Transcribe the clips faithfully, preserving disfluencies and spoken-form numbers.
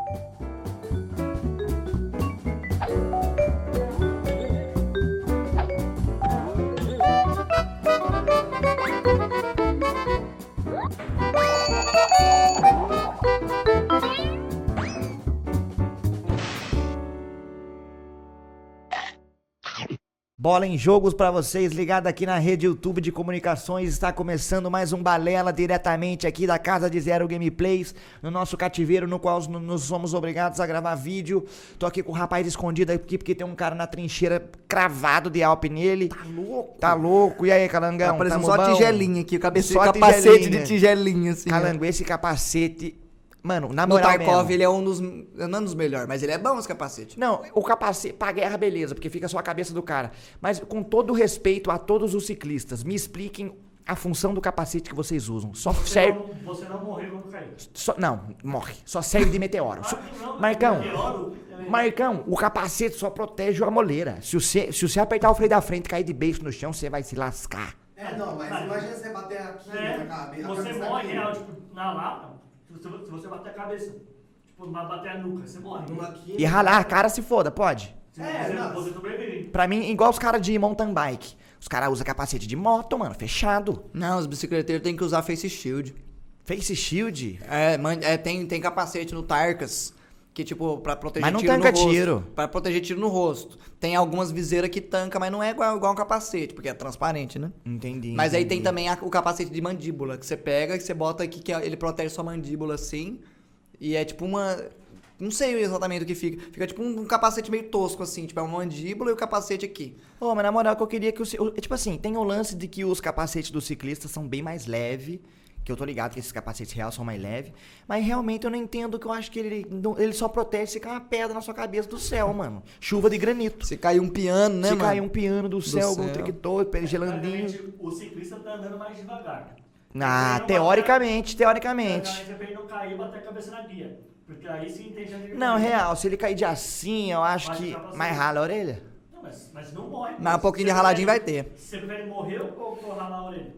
Bola em jogos pra vocês, ligado aqui na rede YouTube de comunicações, está começando mais um Balela diretamente aqui da Casa de Zero Gameplays, no nosso cativeiro no qual nos somos obrigados a gravar vídeo. Tô aqui com o rapaz escondido aqui porque tem um cara na trincheira cravado de Alp nele. Tá louco? Tá louco. E aí, Calangão? Tá parecendo só bom? Tigelinha aqui, o cabece... só capacete tigelinha. de tigelinha, assim. Calango, esse capacete... Mano, na No moral Tarkov, mesmo. ele é um dos... Não um dos melhores, mas ele é bom esse capacete. Não, o capacete, pra guerra, beleza, porque fica só a cabeça do cara. Mas com todo respeito a todos os ciclistas, me expliquem a função do capacete que vocês usam. Só Você serve... não, você não morreu quando caiu. Só, não, morre. Só serve de meteoro. Só- Não, Marcão, meteoro, é- Marcão, o capacete só protege a moleira. Se você, se você apertar o freio da frente e cair de beijo no chão, você vai se lascar. É, não, mas imagina você bater aqui É, na cabeça. você morre real, tipo, na lata, se você, se você bater a cabeça, tipo, bater a nuca, você morre. Numa aqui. E ralar a cara se foda, pode? Se É, você, não. você sobrevive. Pra mim, igual os caras de mountain bike. Os caras usam capacete de moto, mano, fechado. Não, os bicicleteiros têm que usar face shield. Face shield. É, man, é tem, tem capacete no Tarkas, que tipo, pra proteger Mas não tiro tanca no rosto. tiro. Pra proteger tiro no rosto. Tem algumas viseiras que tanca, mas não é igual, igual um capacete, porque é transparente, né? Entendi. Mas aí tem entendi. também a- o capacete de mandíbula, que você pega e você bota aqui, que ele protege sua mandíbula assim. E é tipo uma... Não sei exatamente o que fica. Fica tipo um, um capacete meio tosco, assim. Tipo, é uma mandíbula e o capacete aqui. Ô, mas na moral que eu queria que o... ci- o- Tipo assim, tem o lance de que os capacetes dos ciclistas são bem mais leves. Que eu tô ligado que esses capacetes reais são mais leves. Mas realmente eu não entendo que eu acho que ele, não- ele só protege se cair uma pedra na sua cabeça do céu, mano. Chuva de granito. Se cair um piano, né, se mano? cair um piano do céu, céu. um triquetor, gelandinho. Praticamente, o ciclista tá andando mais devagar. Ah, Ele não teoricamente, bater- teoricamente. Teoricamente, é pra ele não cair e bater a cabeça na guia. Porque aí sim tem chance de ele Não, morrer. real, se ele cair de assim, eu acho Mas que... capacete. Mas rala a orelha. Não, mas, mas não morre. Mas um pouquinho de Você raladinho vai prefere- ter. Você prefere morrer ou, ou ralar a orelha?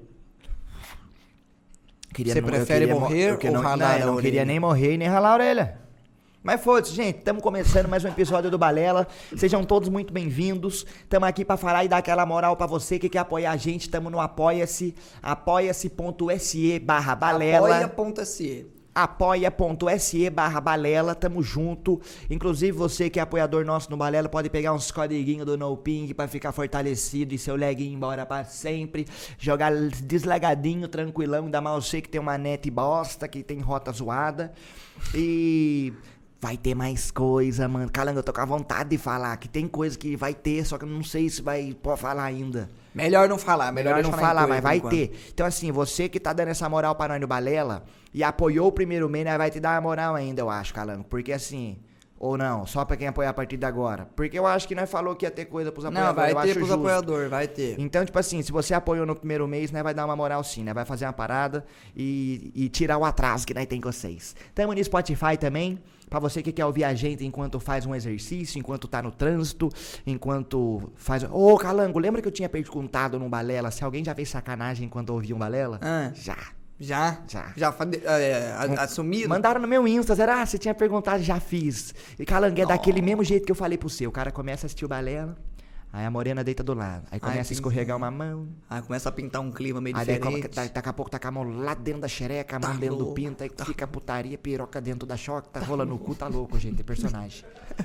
Queria Você não- eu prefere queria mo- morrer eu que ou não, ralar não, a eu não orelha? queria nem morrer e nem ralar a orelha. Mas foda-se, gente, estamos começando mais um episódio do Balela. Sejam todos muito bem-vindos. Estamos aqui para falar e dar aquela moral para você que quer apoiar a gente. Estamos no Apoia-se, apoia-se.se barra balela. Apoia.se. apoia.se barra balela, tamo junto. Inclusive você que é apoiador nosso no Balela pode pegar uns codeguinhos do No Ping pra ficar fortalecido e seu lag ir embora pra sempre. Jogar deslegadinho, tranquilão, ainda mais você que tem uma net bosta, que tem rota zoada. E... vai ter mais coisa, mano. Calanga, eu tô com a vontade de falar que tem coisa que vai ter, só que eu não sei se vai pode falar ainda. Melhor não falar, melhor, Melhor não deixar na falar, intuito mas vai por ter. enquanto. Então, assim, você que tá dando essa moral pra nós no Balela e apoiou o primeiro mês, nós vai te dar uma moral ainda, eu acho, Calango. Porque assim, ou não, só pra quem apoiar a partir de agora. Porque eu acho que nós falou que ia ter coisa pros apoiadores. Não, vai eu ter acho pros justo. apoiadores, vai ter. Então, tipo assim, se você apoiou no primeiro mês, né, vai dar uma moral sim, né? Vai fazer uma parada e, e tirar o atraso que nós tem com vocês. Tamo no Spotify também, pra você que quer ouvir a gente enquanto faz um exercício, enquanto tá no trânsito, enquanto faz... Ô, Calango, lembra que eu tinha perguntado no Balela se alguém já fez sacanagem enquanto ouvia um Balela? Ah. Já. Já? Já. Já fa- é, a- assumido? Mandaram no meu Insta, será? Você tinha perguntado, já fiz. E Calango, é daquele mesmo jeito que eu falei pro seu. O cara começa a assistir o Balela, aí a morena deita do lado. Aí começa a tem- escorregar uma mão. Aí começa a pintar um clima meio Aí daí, diferente. como, tá- daqui a pouco tá com a mão lá dentro da xereca, a mão Tá dentro do louco, pinto, aí fica a putaria, piroca dentro da choque, tá rolando o cu, tá louco, gente, é personagem.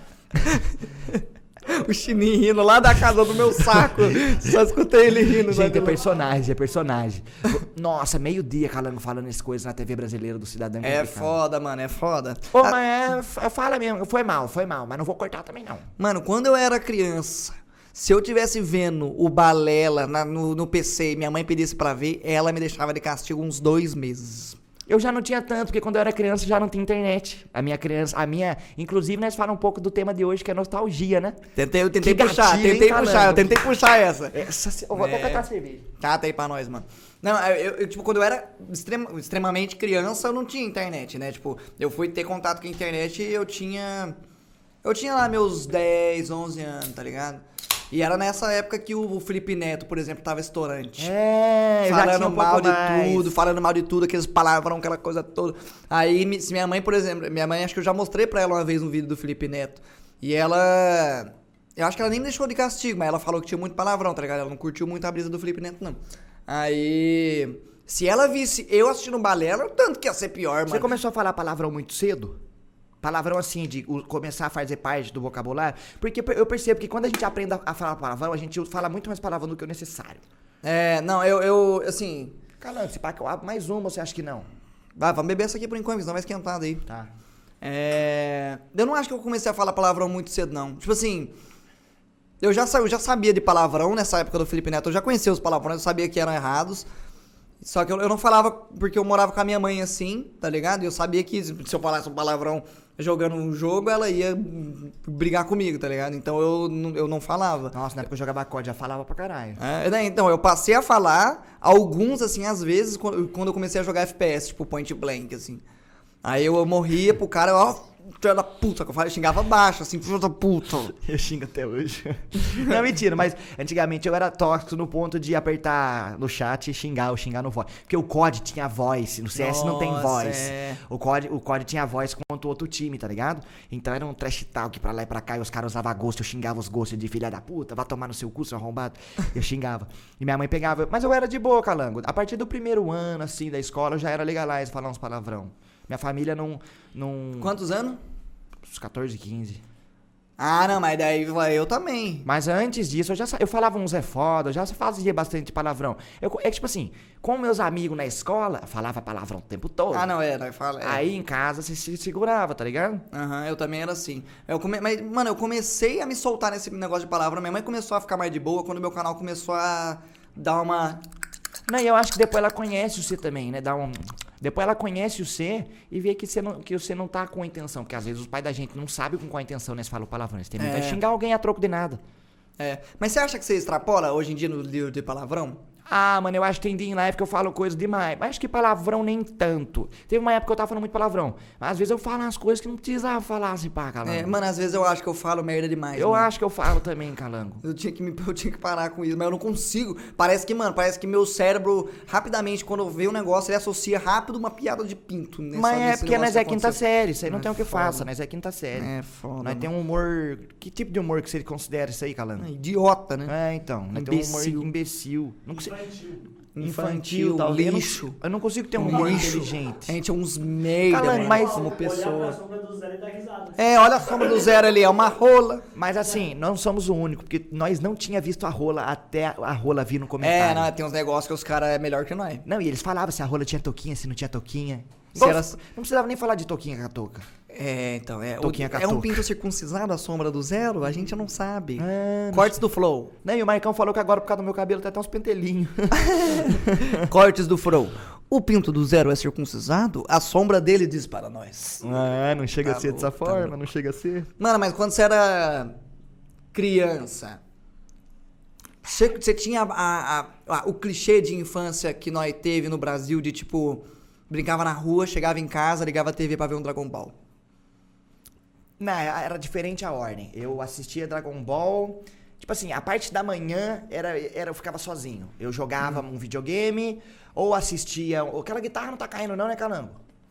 O Chininho rindo lá da casa do meu saco. Só escutei ele rindo. Gente, é lá. personagem, é personagem. Nossa, meio-dia Calango falando essas coisas na T V brasileira do Cidadão. É Complicado. foda, mano, é foda. Ô, Ah, mas é, f- fala mesmo, foi mal, foi mal, mas não vou cortar também não. Mano, quando eu era criança, se eu tivesse vendo o Balela na- no, no P C e minha mãe pedisse pra ver, ela me deixava de castigo uns dois meses. Eu já não tinha tanto, porque quando eu era criança já não tinha internet. A minha criança, a minha... Inclusive, nós falamos um pouco do tema de hoje, que é nostalgia, né? Tentei, eu tentei Que puxar, gatilho, tentei hein, puxar, Calango? eu tentei puxar essa. Essa, se- eu vou até É. catar a cerveja. Cata aí pra nós, mano. Não, eu, eu, tipo, quando eu era extrema- extremamente criança, eu não tinha internet, né? Tipo, eu fui ter contato com a internet e eu tinha... Eu tinha lá meus dez, onze anos, tá ligado? E era nessa época que o Felipe Neto, por exemplo, tava estourante. É, eu já tinha Falando um mal pouco de mais. tudo, falando mal de tudo, aqueles palavrão, aquela coisa toda. Aí, mi- se minha mãe, por exemplo, minha mãe, acho que eu já mostrei pra ela uma vez um vídeo do Felipe Neto. E ela... Eu acho que ela nem me deixou de castigo, mas ela falou que tinha muito palavrão, tá ligado? Ela não curtiu muito a brisa do Felipe Neto, não. Aí... Se ela visse eu assistindo balela, tanto que ia ser pior, Você mano. começou a falar palavrão muito cedo? Palavrão assim, de u- começar a fazer parte do vocabulário? Porque per- eu percebo que quando a gente aprende a, a falar palavrão, a gente fala muito mais palavrão do que o necessário. É, não, eu, eu assim... Calando, se pá que eu abro mais uma, você acha que não? Vai, vamos beber essa aqui por enquanto, senão vai esquentado aí. Tá. É... Eu não acho que eu comecei a falar palavrão muito cedo, não. Tipo assim... Eu já, sa- eu já sabia de palavrão nessa época do Felipe Neto. Eu já conhecia os palavrões, eu sabia que eram errados. Só que eu, eu não falava porque eu morava com a minha mãe assim, tá ligado? E eu sabia que se eu falasse um palavrão jogando um jogo, ela ia brigar comigo, tá ligado? Então eu, não- eu não falava. Nossa, na época eu jogava C O D, já falava pra caralho. É, né, então, eu passei a falar alguns, assim, às vezes, quando, quando eu comecei a jogar F P S, tipo Point Blank, assim. Aí eu, eu morria pro cara, ó, filho da puta, que eu falava, eu xingava baixo, assim, filho da puta. Eu xingo até hoje. Não, mentira, mas antigamente eu era tóxico no ponto de apertar no chat e xingar, ou xingar no voz. Porque o C O D tinha voz, no C S não tem Nossa, voz. é. O C O D, o C O D tinha voz contra o outro time, tá ligado? Então era um trash talk pra lá e pra cá, e os caras usavam gosto, eu xingava os gostos de filha da puta, vai tomar no seu cu, seu arrombado. Eu xingava. E minha mãe pegava, mas eu era de boa, calango. A partir do primeiro ano, assim, da escola, eu já era legalize falar uns palavrão. Minha família não... não... Quantos anos? Uns catorze, quinze. Ah, não, mas daí eu também. Mas antes disso, eu já sa- eu falava uns é foda, eu já fazia bastante palavrão. Eu, co- é que, tipo assim, com meus amigos na escola, eu falava palavrão o tempo todo. Ah, não, é, nós fala. É. Aí em casa você se segurava, tá ligado? Aham, eu também era assim. Eu come... Mas, mano, eu comecei a me soltar nesse negócio de palavra. Minha mãe começou a ficar mais de boa quando meu canal começou a dar uma... Não, e eu acho que depois ela conhece você também, né? Dá um... Depois ela conhece você e vê que você, não, que você não tá com a intenção. Porque às vezes os pais da gente não sabem com qual intenção, né? Você fala o palavrão. Eles tem muito É. a xingar alguém a troco de nada. É. Mas você acha que você extrapola hoje em dia no livro de palavrão? Ah, mano, eu acho que tem dia na época que eu falo coisa demais. Mas acho que palavrão nem tanto. Teve uma época que eu tava falando muito palavrão. Mas às vezes eu falo umas coisas que não precisava falar assim, pá, calango. É, mano, às vezes eu acho que eu falo merda demais. eu mano. acho que eu falo também, calango. Eu tinha, que me, eu tinha que parar com isso, mas eu não consigo. Parece que, mano, parece que meu cérebro, rapidamente, quando vê um negócio, ele associa rápido uma piada de pinto. Nessa, Mas é nesse porque negócio nós que é quinta aconteceu. série. Isso aí não É tem o que foda. faça. Nós é quinta série. É foda. Nós tem um humor... Que tipo de humor que você considera isso aí, calango? É idiota, né? É, então. Nós tem um Imbecil. humor imbecil. Não consigo... Infantil. Infantil, talvez. Eu não- lixo. Eu não consigo ter um humor Lixo. inteligente. A gente é uns merda, Calango, mano, mas- como Olhar pra pessoa. sombra do Zé e dar risada. É, olha a sombra do zero ali, é uma rola. Mas assim, não somos o único, porque nós não tinha visto a rola até a rola vir no comentário. É, não, tem uns negócios que os caras é melhor que nós. Não, e eles falavam se a rola tinha toquinha, se não tinha toquinha. Se Igual- era- Não precisava nem falar de toquinha com a touca. É, então, é. Toquinha o, com a é um touca. pinto circuncisado a sombra do zero? A gente não sabe. É, não Cortes do Flow. Não, e o Marcão falou que agora, por causa do meu cabelo, tem até uns pentelinhos. Cortes do Flow. O pinto do zero é circuncisado? A sombra dele diz para nós. Ah, não chega Tá a ser dessa louco, tá forma, louco. não chega a ser. Mano, mas quando você era criança, você, você tinha a- a- a- o clichê de infância que nós teve no Brasil de tipo, brincava na rua, chegava em casa, ligava a T V pra ver um Dragon Ball. Não, era diferente a ordem. Eu assistia Dragon Ball. Tipo assim, a parte da manhã era, era eu ficava sozinho. Eu jogava um videogame ou assistia. Aquela guitarra não tá caindo, não, né, Calango?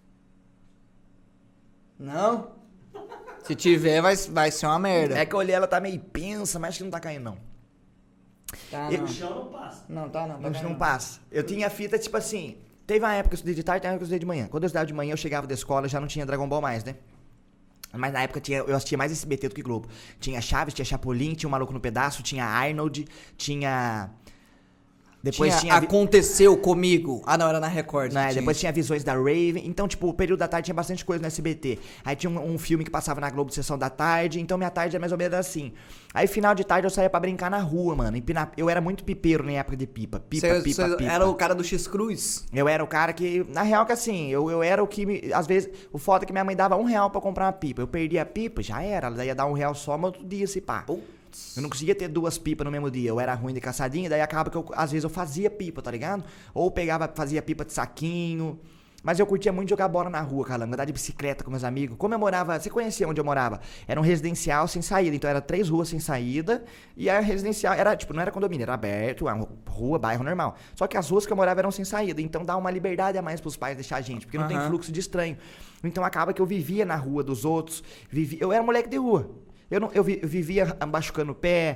Não? Se tiver, vai, vai ser uma merda. É que eu olhei, ela tá meio pensa, mas acho que não tá caindo, não. Tá, Eu- não. O chão não passa. Não, tá não. Tá Não, não não. passa. Eu tinha fita, tipo assim. Teve uma época que eu estudei de tarde, teve uma época que eu estudei de manhã. Quando eu estudava de manhã, eu chegava da escola já não tinha Dragon Ball mais, né? Mas na época tinha, eu assistia mais S B T do que Globo. Tinha Chaves, tinha Chapolin, tinha o Maluco no Pedaço, tinha Arnold, tinha. Depois Tinha, tinha. vi- aconteceu comigo. Ah, não, era na Record. né, que tinha depois isso. tinha Visões da Raven. Então, tipo, o período da tarde tinha bastante coisa no S B T. Aí tinha um, um filme que passava na Globo Sessão da Tarde. Então minha tarde era mais ou menos assim. Aí final de tarde eu saía pra brincar na rua, mano. Empinar- Eu era muito pipeiro na época de pipa. Pipa, Cê- pipa, cê pipa. Era o cara do X-Cruz. Eu era o cara que, na real que assim, eu, eu era o que, me- às vezes, o foda é que minha mãe dava um real pra comprar uma pipa. Eu perdia a pipa, já era, ela ia dar um real só, mas outro dia se pá. Eu não conseguia ter duas pipas no mesmo dia, eu era ruim de caçadinha, daí acaba que eu, às vezes eu fazia pipa, tá ligado? Ou pegava, fazia pipa de saquinho, Mas eu curtia muito jogar bola na rua, Calango, andar de bicicleta com meus amigos. Como eu morava, você conhecia onde eu morava? Era um residencial sem saída, então era três ruas sem saída. E a residencial era, tipo, não era condomínio, era aberto, uma rua, bairro normal. Só que as ruas que eu morava eram sem saída, então dá uma liberdade a mais pros pais deixar a gente, porque não tem Aham. fluxo de estranho. Então acaba que eu vivia na rua dos outros, vivi... eu era moleque de rua. Eu, não, eu, vi- eu vivia machucando o pé.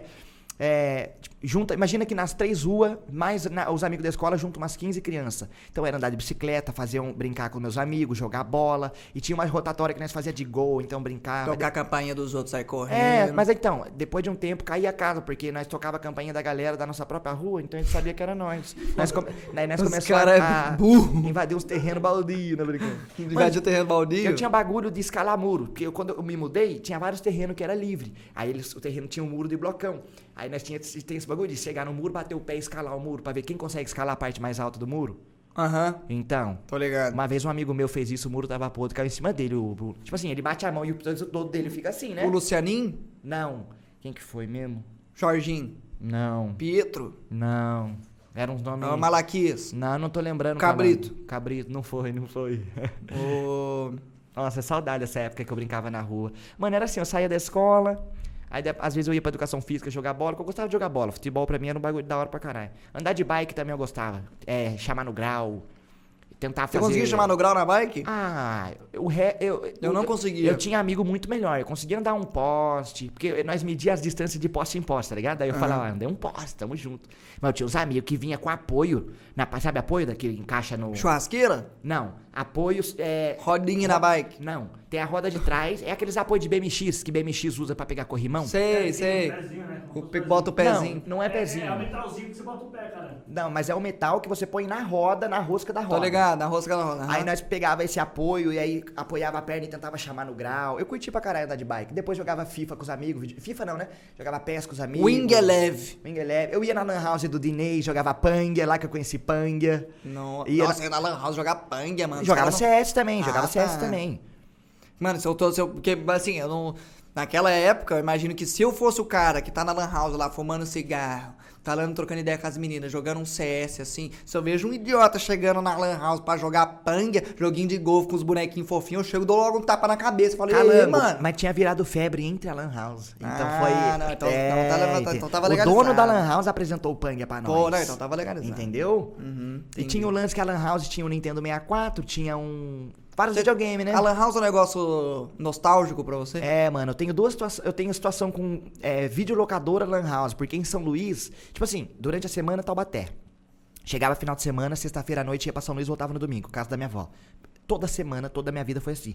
É, tipo, junta, imagina que nas três ruas, mais na- os amigos da escola, juntam umas quinze crianças. Então era andar de bicicleta, fazer um, brincar com meus amigos, jogar bola. E tinha uma rotatória que nós fazia de gol, então brincava. Tocar a campainha dos outros, sai correndo. É, mas então, depois de um tempo caía a casa, porque nós tocava a campainha da galera da nossa própria rua, então a gente sabia que era nós. Nós, come, daí nós Os começamos cara é a, a burro. invadir uns terrenos baldios, né, brincando? Invadiu o terreno baldio. Eu tinha bagulho de escalar muro, porque eu, quando eu me mudei, tinha vários terrenos que era livre. Aí eles, o terreno tinha um muro de blocão. Aí nós tinha, tem esse bagulho de chegar no muro, bater o pé e escalar o muro, pra ver quem consegue escalar a parte mais alta do muro. Aham, Então, tô ligado. uma vez um amigo meu fez isso, o muro tava podre, caiu em cima dele. O, o- tipo assim, ele bate a mão e o todo dele fica assim, né? O Lucianinho, Não. Quem que foi mesmo? Jorginho, Não. Pietro, Não. Era uns nomes... ah, Malaquias, Não, não tô lembrando. Cabrito. Calango. Cabrito, não foi, não foi. o... Nossa, é saudade dessa época que eu brincava na rua. Mano, era assim, eu saía da escola, aí de- às vezes eu ia pra educação física jogar bola, porque eu gostava de jogar bola. Futebol pra mim era um bagulho da hora pra caralho. Andar de bike também eu gostava. É, chamar no grau, tentar Você fazer... conseguiu chamar no grau na bike? Ah, o re... eu, Eu não conseguia. Eu tinha amigo muito melhor. Eu conseguia andar um poste. Porque nós medíamos as distâncias de poste em poste, tá ligado? Aí eu falava, ah, andei um poste, tamo junto. Mas eu tinha uns amigos que vinha com apoio. Na... Sabe apoio daquele encaixa no. Churrasqueira? Não. Apoios. É... Rodinha na bike? Não. Tem a roda de trás. É aqueles apoios de B M X que B M X usa pra pegar corrimão. Sei, sei. Pezinho, né? O pe- Bota o pezinho. Não, não é pezinho. É, é o metalzinho que você bota o pé, cara. Não, mas é o metal que você põe na roda, na rosca da roda. Tô ligado, na rosca da roda. Aí nós pegava esse apoio e aí apoiava a perna e tentava chamar no grau. Eu curti pra caralho andar de bike. Depois jogava FIFA com os amigos. vide- FIFA não, né? Jogava PES com os amigos. Wing Eleven. Wing Eleven. Eu ia na lan house do Dinei, jogava Panga, lá que eu conheci Panga. No... Ia Nossa, ia na Lan House jogar panga, mano. Os Jogava caras não- C S também, jogava Ah, C S tá. também. Mano, se eu tô. Se eu, porque, assim, eu não. Naquela época, eu imagino que se eu fosse o cara que tá na Lan House lá fumando cigarro, tá lá trocando ideia com as meninas, jogando um C S, assim, se eu vejo um idiota chegando na Lan House pra jogar panga, joguinho de golfe com os bonequinhos fofinhos, eu chego e dou logo um tapa na cabeça. Falo, e aí, Calango, mano? mas tinha virado febre entre a Lan House. Então Ah, foi. não, então- é, então tá levanta- então tava o legalizado. dono da Lan House apresentou o Panga pra nós. Pô, não, então tava legalizado. Entendeu? Uhum, E entendi. tinha o lance que a Lan House tinha o Nintendo sessenta e quatro, tinha um. Vários videogames, né? A Lan House é um negócio nostálgico pra você? É, mano, eu tenho duas situações. Eu tenho situação com é, videolocadora Lan House, porque em São Luís, tipo assim, durante a semana, Taubaté. Chegava final de semana, sexta-feira à noite, ia pra São Luís e voltava no domingo, casa da minha avó. Toda semana, toda a minha vida foi assim.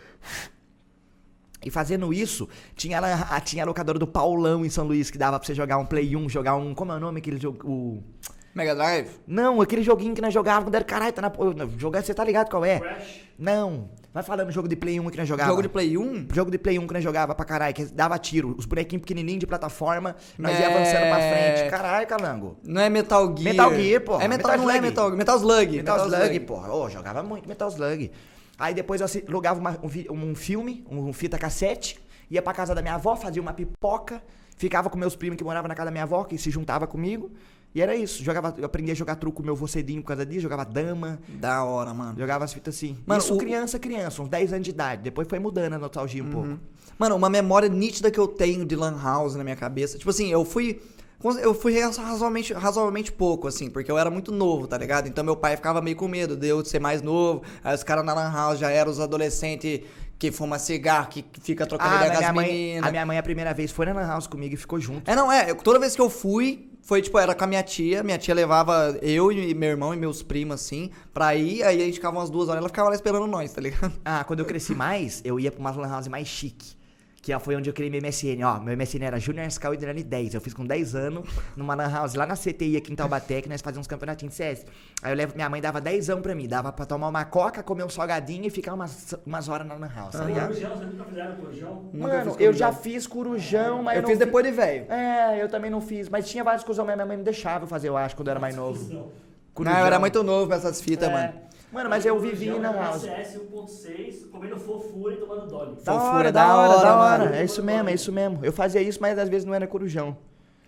E fazendo isso, tinha a, tinha a locadora do Paulão em São Luís, que dava pra você jogar um Play um, jogar um. Como é o nome aquele jogo? O. Mega Drive? Não, aquele joguinho que nós jogávamos quando era caralho, tá na. Jogar, você tá ligado qual é? Crash. Não. Vai falando jogo de Play um que nós jogávamos. Jogo de Play um? Jogo de Play um que nós jogava pra caralho, que dava tiro. Os bonequinhos pequenininhos de plataforma, nós ia É. avançando pra frente. Caralho, calango. Não é Metal Gear. Metal Gear, pô. É Metal, Metal não é Slug. Metal Metal Slug. Metal Slug, pô. Ô, jogava muito Metal Slug. Aí depois eu assi- alugava uma- um, vi- um filme, um fita cassete, ia pra casa da minha avó, fazia uma pipoca, ficava com meus primos que moravam na casa da minha avó, que se juntava comigo. E era isso. Jogava, eu aprendi a jogar truco com meu vô cedinho por causa disso, jogava dama, Da hora, mano. jogava as fitas assim. Mano, isso o- criança, criança, uns dez anos de idade. Depois foi mudando a nostalgia um pouco. Mano, uma memória nítida que eu tenho de Lan House na minha cabeça. Tipo assim, eu fui. Eu fui razoavelmente, razoavelmente pouco, assim, porque eu era muito novo, tá ligado? Então meu pai ficava meio com medo de eu ser mais novo. Aí os caras na Lan House já eram os adolescentes que fuma cigarro, que fica trocando Ah, ideia mas com as minha mãe, meninas. a minha mãe a primeira vez foi na Lan House comigo e ficou junto. É, não, é. eu- Toda vez que eu fui, foi tipo, era com a minha tia. Minha tia levava eu e meu irmão e meus primos, assim, pra ir. Aí a gente ficava umas duas horas, ela ficava lá esperando nós, tá ligado? Ah, quando eu cresci mais, eu ia pra uma Lan House mais chique. Que foi onde eu criei meu M S N. Ó, meu M S N era Junior Scal e dez. Eu fiz com dez anos numa Lan House lá na C T I aqui em Taubaté, que nós fazíamos uns campeonatinhos de C S. Aí eu levo, minha mãe dava dez anos pra mim. Dava pra tomar uma coca, comer um salgadinho e ficar umas, umas horas na Lan House, tá ligado? Corujão, vocês nunca fizeram corujão? Nunca Mano, fiz eu corujão. já fiz corujão, mas Eu não fiz fi- depois de velho. É, eu também não fiz. Mas tinha vários corujão, mas minha mãe me deixava eu fazer, eu acho, quando eu era mais novo. Não. Não, eu era muito novo pra essas fitas, É. mano. Mano, mas eu vivi Corujão na era House. C S um ponto seis, comendo fofura e tomando dolly. Da Fofura, hora, da da hora, hora, da hora. mano. É isso mesmo, é isso mesmo. Eu fazia isso, mas às vezes não era corujão.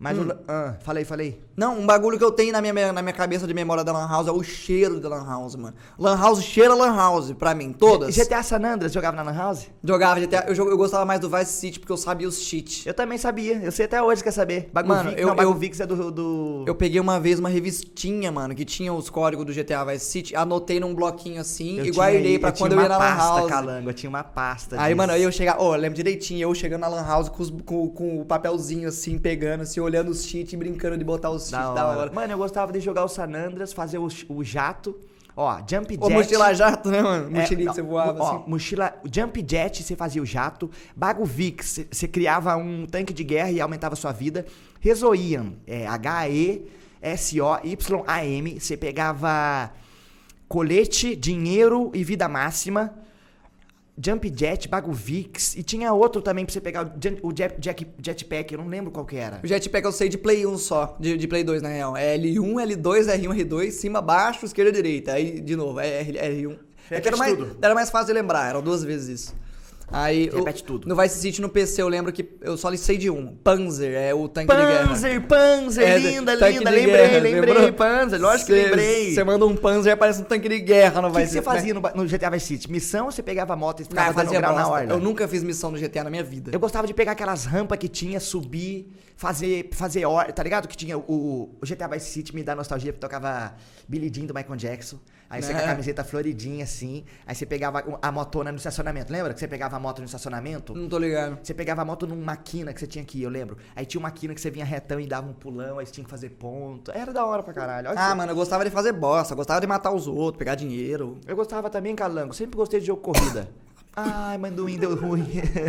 Mas Hum. o... Ah, falei, falei. Não, um bagulho que eu tenho na minha, na minha cabeça de memória da Lan House é o cheiro da Lan House, mano. Lan House cheira Lan House, pra mim, todas. G T A San Andreas jogava na Lan House? Jogava G T A, eu, jog- eu gostava mais do Vice City porque eu sabia os cheats. Eu também sabia, eu sei até hoje, quer saber. Bagulho Mano, Vix, eu- não, Bagulho eu- Vix é do... do... Eu peguei uma vez uma revistinha, mano, que tinha os códigos do G T A Vice City, anotei num bloquinho assim eu e tinha- guardei pra eu tinha quando eu ia uma na Lan pasta, House. Calango, eu tinha uma pasta Aí, disso. mano, aí eu chegava, ó, eu lembro direitinho, eu chegando na Lan House com, os- com- com o papelzinho assim, pegando, assim, olhando os cheats e brincando de botar os cheats Da da hora. hora. Mano, eu gostava de jogar o San Andreas, fazer o, o jato. Ó, Jump Jet. Ô, mochila jato, né, mano? É, Mochilinha não, que você voava, ó, assim. mochila, Jump Jet, você fazia o jato. Bago Vix, você- você criava um tanque de guerra e aumentava a sua vida. Resoiam, é, H E S O Y A M, você pegava colete, dinheiro e vida máxima. Jump Jet, Bago Vix, e tinha outro também pra você pegar, o, jet, o jet, jack- Jetpack, eu não lembro qual que era. O Jetpack eu sei de Play um só, de, de Play dois, na real. É L um, L dois, R um, R dois, cima, baixo, esquerda, direita. Aí, de novo, é R, R um. É que era, mais, tudo. era mais fácil de lembrar, eram duas vezes isso. Aí, Repete o- tudo. No Vice City, no P C, eu lembro que eu só sei de um. Panzer, é o tanque de guerra. Panzer, Panzer, É, linda, tanque linda, de lembrei, guerra, lembrei, lembrou? Panzer, lógico que Cê- lembrei. Você manda um Panzer, parece um tanque de guerra no O que, Vice que você City, né? fazia no, ba- no G T A Vice City? Missão, você pegava a moto e Ah, ficava eu dando fazia grau na bosta. orla? Eu nunca fiz missão no G T A na minha vida. Eu gostava de pegar aquelas rampas que tinha, subir, fazer, fazer hora, tá ligado? Que tinha o, o G T A Vice City, me dá nostalgia, porque tocava Billie Jean do Michael Jackson. Aí você É. com a camiseta floridinha, assim, aí você pegava a motona no estacionamento. Lembra que você pegava a moto no estacionamento? Não tô ligado. Você pegava a moto numa quina que você tinha que ir, eu lembro. Aí tinha uma quina que você vinha retão e dava um pulão, aí você tinha que fazer ponto. Era da hora pra caralho. Olha Ah, que- mano, eu gostava de fazer bosta, eu gostava de matar os outros, pegar dinheiro. Eu gostava também, Calango. Sempre gostei de jogo corrida. Ai, manduim deu ruim.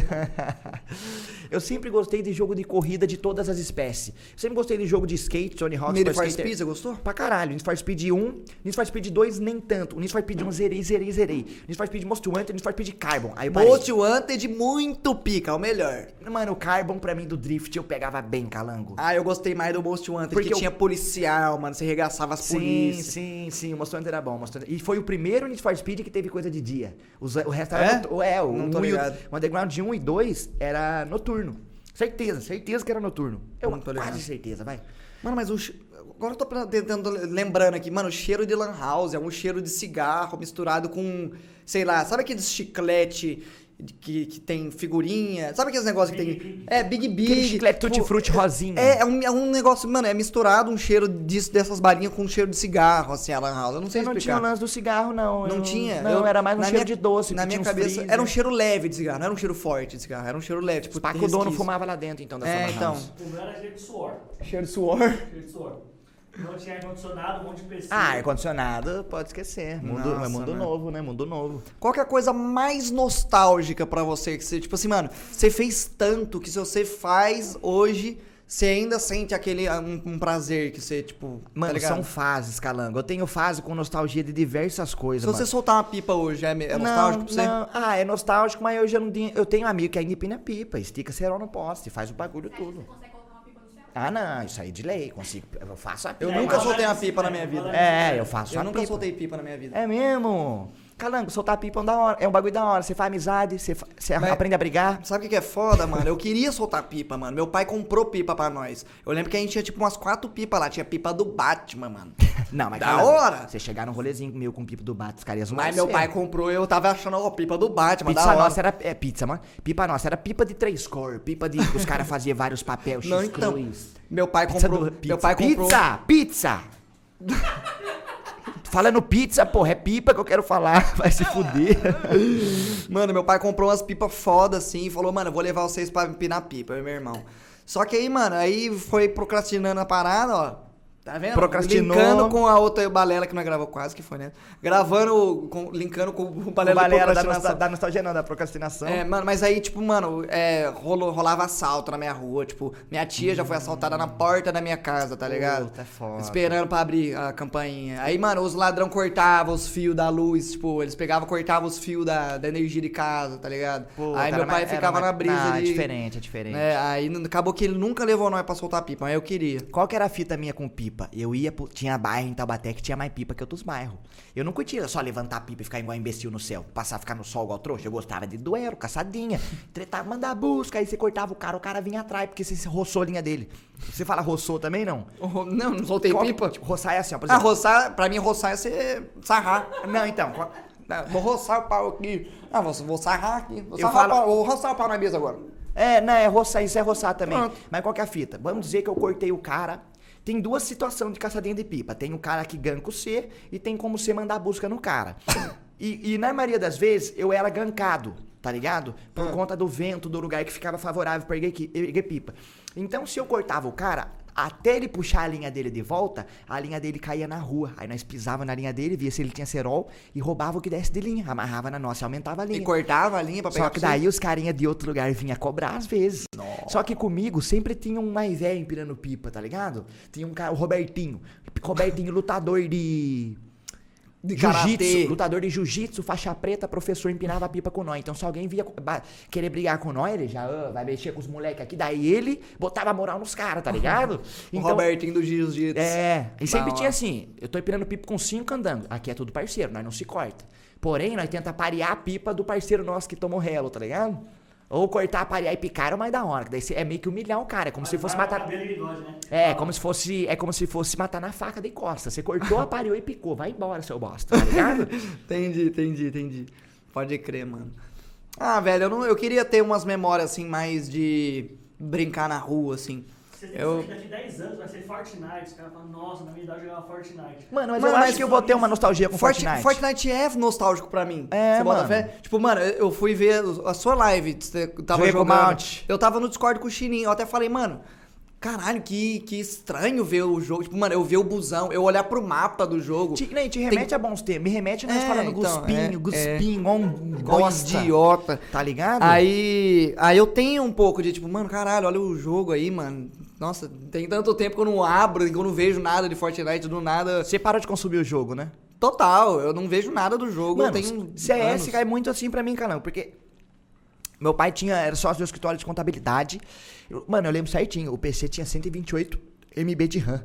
Eu sempre gostei de jogo de corrida de todas as espécies. Sempre gostei de jogo de skate, Tony Hawk, Need Pro for Skater. Speed, você gostou? Pra caralho. Need for Speed um, Need for Speed dois nem tanto. O Need for Speed um zerei, zerei, zerei. Need for Speed Most Wanted, Need for Speed Carbon. Aí eu parei. Most Wanted, muito pica, o melhor. Mano, o Carbon pra mim do Drift eu pegava bem, Calango. Ah, eu gostei mais do Most Wanted, Porque porque eu- tinha policial, mano, você regaçava as Sim, polícias. sim, sim, o Most Wanted era bom. o Most Wanted- E foi o primeiro Need for Speed que teve coisa de dia. Os- o resto era É? noturno. É, o, Não tô um e o, ligado. o Underground um e dois era noturno. Certeza, certeza que era noturno. Eu Não tô ligado. quase certeza, vai. Mano, mas o. che- Agora eu tô tentando lembrando aqui, mano, o cheiro de Lan House é um cheiro de cigarro misturado com, sei lá, sabe aqueles chiclete que, que tem figurinha? Sabe aqueles negócios que Big tem. Big. É, Big Big. Aquele chiclete Tutti Pô, Frutti rosinha. É, é um, é um negócio, mano, é misturado um cheiro disso, dessas balinhas com um cheiro de cigarro, assim, a Lan House. Eu não sei Eu não explicar. tinha o lance do cigarro, não. Não Eu- tinha? Não, Eu- era mais um na cheiro minha- de doce. Na que minha tinha uns cabeça, freezer. era um cheiro leve de cigarro, não era um cheiro forte de cigarro, era um cheiro leve, tipo, Pá, que o dono resquício. fumava lá dentro, então, da É, sua Lan então. House. O meu era cheio de suor. Cheiro de suor. Cheio de suor. Não tinha ar-condicionado, um monte de P C. Ah, ar-condicionado, pode esquecer. Mundo, Nossa, é mundo mano. novo, né? Mundo novo. Qual que é a coisa mais nostálgica pra você? Que você, tipo assim, mano, você fez tanto que se você faz hoje, você ainda sente aquele um, um prazer que você, tipo, Mano, tá ligado? são fases, Calango. Eu tenho fase com nostalgia de diversas coisas, Se mano. você soltar uma pipa hoje, é, é nostálgico não, pra você? não. Ah, é nostálgico, mas eu já não tenho. Eu tenho um amigo que ainda empina pipa, estica cerol no poste, faz o bagulho tudo. Você consegue colocar uma pipa no céu? Ah, não, isso aí de lei, consigo. Eu faço a pipa. Eu É, nunca igual soltei a uma bicicleta, pipa na minha vida. igual a É, eu faço Eu a nunca pipa. soltei pipa na minha vida. É mesmo? Calango, soltar pipa é um da hora. É um bagulho da hora. Você faz amizade, você, fa- você Mas- aprende a brigar. Sabe o que que é foda, mano? Eu queria soltar pipa, mano. Meu pai comprou pipa pra nós. Eu lembro que a gente tinha tipo umas quatro pipas lá. Tinha pipa do Batman, mano. Não, mas Da Calango, hora! Você chegar num rolezinho meu com pipa do Bato, os caras iam zoar Mas meu você. pai comprou e eu tava achando, ó, pipa do Batman, da Pizza hora. nossa era. É pizza, mano. Pipa nossa era pipa de três cores. Pipa de. Os caras faziam vários papéis, Não, X então. cruz. Meu pai Pizza comprou. do- pizza. Meu pai comprou. Pizza! Pizza! Falando pizza, porra, é pipa que eu quero falar. Vai se fuder. Mano, meu pai comprou umas pipas foda assim e falou, mano, eu vou levar vocês pra empinar pipa, eu e meu irmão. Só que aí, mano, aí foi procrastinando a parada, ó. Tá vendo? Procrastinou. Linkando com a outra balela que nós gravou quase, que foi, né? Gravando, com, linkando com o balela, Valera da da, procrastinação. nostal- da nostalgia, não, da procrastinação. É, mano, mas aí, tipo, mano, é, rolou, rolava assalto na minha rua, tipo, minha tia já foi assaltada na porta da minha casa, tá ligado? Puta, é foda. Esperando pra abrir a campainha. Aí, mano, os ladrão cortavam os fios da luz, tipo, eles pegavam, cortavam os fios da, da energia de casa, tá ligado? Puta, aí era meu pai mais- era ficava mais- na brisa não, é de... diferente, é diferente. É, aí n- acabou que ele nunca levou nós pra soltar pipa, mas eu queria. Qual que era a fita minha com pipa? pipa. Eu ia, pro, tinha bairro em Taubaté que tinha mais pipa que outros bairros. Eu não curtia só levantar a pipa e ficar igual imbecil no céu, passar a ficar no sol igual trouxa. Eu gostava de duelo, caçadinha, tretar, mandar busca, aí você cortava o cara, o cara vinha atrás, porque você roçou a linha dele. Você fala roçou também, não? Oh, não, não soltei Qual- pipa. Tipo, roçar é assim, ó, por Ah, exemplo. roçar, pra mim roçar é ser sarrar. Não, então, qual- Não, vou roçar o pau aqui. Ah, vou, vou sarrar aqui. Vou, Eu sarrar falo- o pau, vou roçar o pau na mesa agora. É, não, é roçar, isso é roçar também. Pronto. Mas qual que é a fita? Vamos dizer que eu cortei o cara. Tem duas situações de caçadinha de pipa. Tem o cara que ganca o C e tem como você mandar busca no cara. E, e na maioria das vezes eu era gankado, tá ligado? Por Ah. conta do vento, do lugar que ficava favorável pra erguer, qui- erguer pipa. Então se eu cortava o cara, até ele puxar a linha dele de volta, a linha dele caía na rua. Aí nós pisava na linha dele, via se ele tinha cerol e roubava o que desse de linha. Amarrava na nossa e aumentava a linha. E cortava a linha pra pegar Só que pra você? daí os carinha de outro lugar vinha cobrar às vezes. Só que comigo sempre tinha um mais velho empinando pipa, tá ligado? Tinha um cara, o Robertinho. Robertinho, lutador de. De Jiu-jitsu, karatê. lutador de jiu-jitsu, faixa preta, professor empinava a pipa com nós. Então se alguém via ba- querer brigar com nós, ele já "Ah, vai mexer com os moleques aqui. Daí ele botava moral nos caras, tá ligado? O Robertinho do Jiu-Jitsu. É, e sempre Da tinha hora. assim, eu tô empinando pipa com cinco andando. Aqui é tudo parceiro, nós não se corta. Porém, nós tenta parear a pipa do parceiro nosso que tomou relo, tá ligado? Ou cortar, parear e picar é o mais da hora. que Daí cê- é meio que humilhar o cara, é como se fosse matar... Cabelo e bigode, né? É, como se fosse, é como se fosse matar na faca de costa. Você cortou, apareou e picou. Vai embora, seu bosta, tá ligado? Entendi, entendi, entendi. Pode crer, mano. Ah, velho, eu, não, eu queria ter umas memórias, assim, mais de brincar na rua, assim. Você tem Eu... que daqui dez anos vai ser Fortnite. Os caras falam, nossa, na minha idade eu jogava Fortnite. Mano, mas Mano, eu mas acho que eu vou ter uma nostalgia com Forti- Fortnite. Fortnite é nostálgico pra mim. É, Você bota mano. fé? Tipo, mano, eu fui ver a sua live, você tava Joguei com o jogando. Mount. Eu tava no Discord com o Chininho, eu até falei, mano, caralho, que, que estranho ver o jogo. Tipo, mano, eu ver o busão, eu olhar pro mapa do jogo. Te, nem, te remete Tem- a bons tempos. Me remete a nós É, falando então, guspinho, é, guspinho, igual um Igual bosta. idiota. Tá ligado? Aí, aí eu tenho um pouco de tipo, mano, caralho, olha o jogo aí, mano. Nossa, tem tanto tempo que eu não abro, que eu não vejo nada de Fortnite, do nada. Você parou de consumir o jogo, né? Total, eu não vejo nada do jogo. Mano, eu tenho C S anos. cai muito assim pra mim, canal, porque meu pai tinha, era sócio do escritório de contabilidade. Eu- mano, eu lembro certinho, o P C tinha cento e vinte e oito M B de RAM.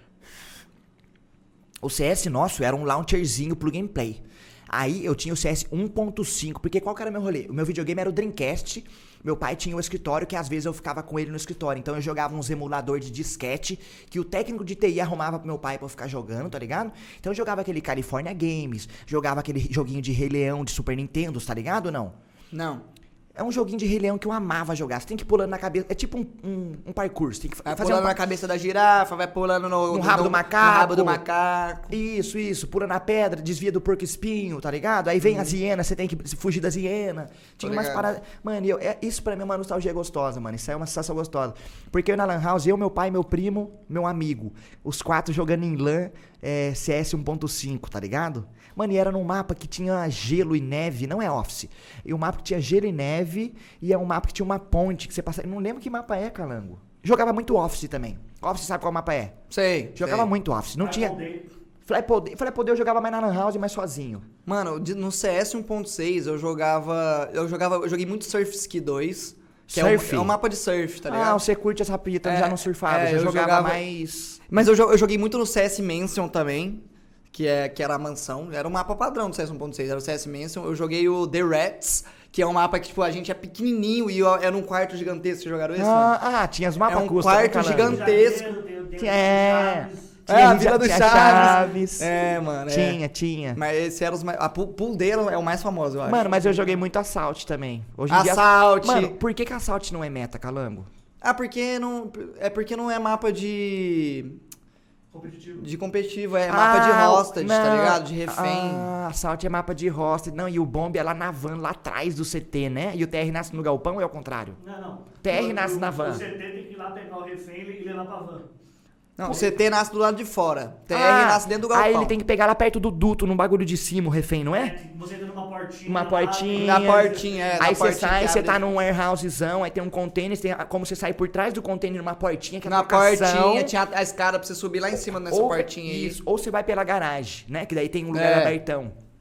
O C S nosso era um launcherzinho plug and play. Aí eu tinha o C S um ponto cinco, porque qual que era meu rolê? O meu videogame era o Dreamcast, meu pai tinha o escritório, que às vezes eu ficava com ele no escritório, então eu jogava uns emulador de disquete, que o técnico de T I arrumava pro meu pai pra eu ficar jogando, tá ligado? Então eu jogava aquele California Games, jogava aquele joguinho de Rei Leão de Super Nintendo, tá ligado ou não? Não. É um joguinho de Rei Leão que eu amava jogar, você tem que ir pulando na cabeça, é tipo um, um, um parkour, você tem que Vai fazer pulando um na cabeça da girafa, vai pulando no, No rabo do macaco. No rabo do macaco. Isso, isso. Pula na pedra, desvia do porco espinho, tá ligado? Aí vem as hienas, você tem que fugir das hienas. Tinha umas ligado. paradas. Mano, eu, é, isso pra mim é uma nostalgia gostosa, mano. Isso aí é uma sensação gostosa. Porque eu na Lan House, eu, meu pai, meu primo, meu amigo. Os quatro jogando em LAN é, C S um ponto cinco, tá ligado? Mano, e era num mapa que tinha gelo e neve, não é Office. E o mapa que tinha gelo e neve, e é um mapa que tinha uma ponte que você passa. Eu não lembro que mapa é, Calango. Jogava muito Office também. Office sabe qual mapa é? Sei. Jogava sei. muito Office. Não Vai tinha. poder. Flipodale, Flipodale eu jogava mais na Lan House, mais sozinho. Mano, de- no C S um ponto seis eu jogava. Eu jogava. Eu joguei muito Surf Ski dois. Que Surf? É, um, é um mapa de surf, tá Ah, ligado? você curte essa pita, É, já não surfava, é, já eu jogava, jogava- mais... Mas eu, jo- eu joguei muito no C S Mansion também, que, é, que era a mansão. Era o mapa padrão do C S um ponto seis, era o C S Mansion. Eu joguei o The Rats, que é um mapa que, tipo, a gente é pequenininho e eu- era um quarto gigantesco. Vocês jogaram esse? mano? Ah, ah, tinha os mapas É um custa, quarto né, Calango? gigante- gigantesco. Janeiro, tem o- tem o Tinha- é. Chaves. Tinha É, a Rija- Vila do tinha Chaves. É, mano. é. Tinha, tinha. Mas esse era os mais... A pool pool dele é o mais famoso, eu acho. Mano, mas eu joguei muito Assault também. Hoje em dia... Assault. Mano, por que que Assault não é meta, Calango? Ah, porque não... É porque não é mapa de... Competitivo. De competitivo, é mapa de Ah, hostage, tá não. ligado? De refém. Ah, Assault é mapa de hostage. Não, e o bomb é lá na van, lá atrás do C T, né? E o T R nasce no galpão ou é o contrário? Não, não. T R O- nasce o- na van. O C T tem que ir lá pegar o refém e levar pra van. Não, o C T nasce do lado de fora. T R Ah, nasce dentro do galpão. Aí ele tem que pegar lá perto do duto, num bagulho de cima, o refém, não é? É, você entra numa portinha. Uma lá, portinha. Na portinha, é. na Aí você portinha sai, que você abre. tá num warehousezão, aí tem um container, você tem a- como você sai por trás do container numa portinha que é a Na trocação. portinha, tinha a escada pra você subir lá em cima nessa ou, portinha aí. Isso, ou você vai pela garagem, né? Que daí tem um lugar É. abertão.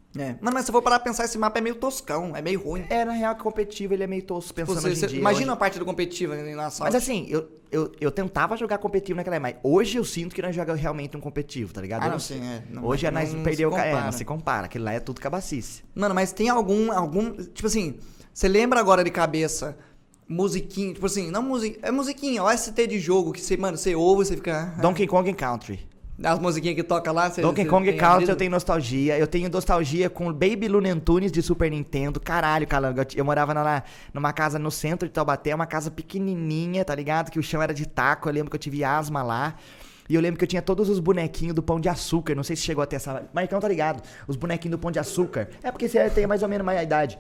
É. Mano, mas se eu for parar pra pensar, esse mapa é meio toscão, é meio ruim. É, na real, que competitivo ele é meio tosco pensando Você, hoje em você- dia. imagina Hoje- a parte do competitivo na Assault. Mas assim, eu, eu, eu tentava jogar competitivo naquela época, mas hoje eu sinto que nós jogamos realmente um competitivo, tá ligado? Ah, Eu não, sei. sim, é. Não- Hoje é não nós se perdeu o ca- é, compara. não se compara. Aquilo lá é tudo cabacice. Mano, mas tem algum, algum, tipo assim, você lembra agora de cabeça, musiquinha, tipo assim, não musiquinha, é musiquinha, O S T de jogo, que você, mano, você ouve e você fica... ah, Donkey Kong Country. as musiquinhas que toca lá, você... Donkey você Kong tem Country abrido? eu tenho nostalgia. Eu tenho nostalgia com Baby Looney Tunes de Super Nintendo. Caralho, calango. Eu, t- eu morava na, numa casa no centro de Taubaté, uma casa pequenininha, tá ligado? Que o chão era de taco. Eu lembro que eu tive asma lá. E eu lembro que eu tinha todos os bonequinhos do Pão de Açúcar. Não sei se chegou até essa... Marcão tá ligado? Os bonequinhos do Pão de Açúcar. É porque você tem mais ou menos mais a idade.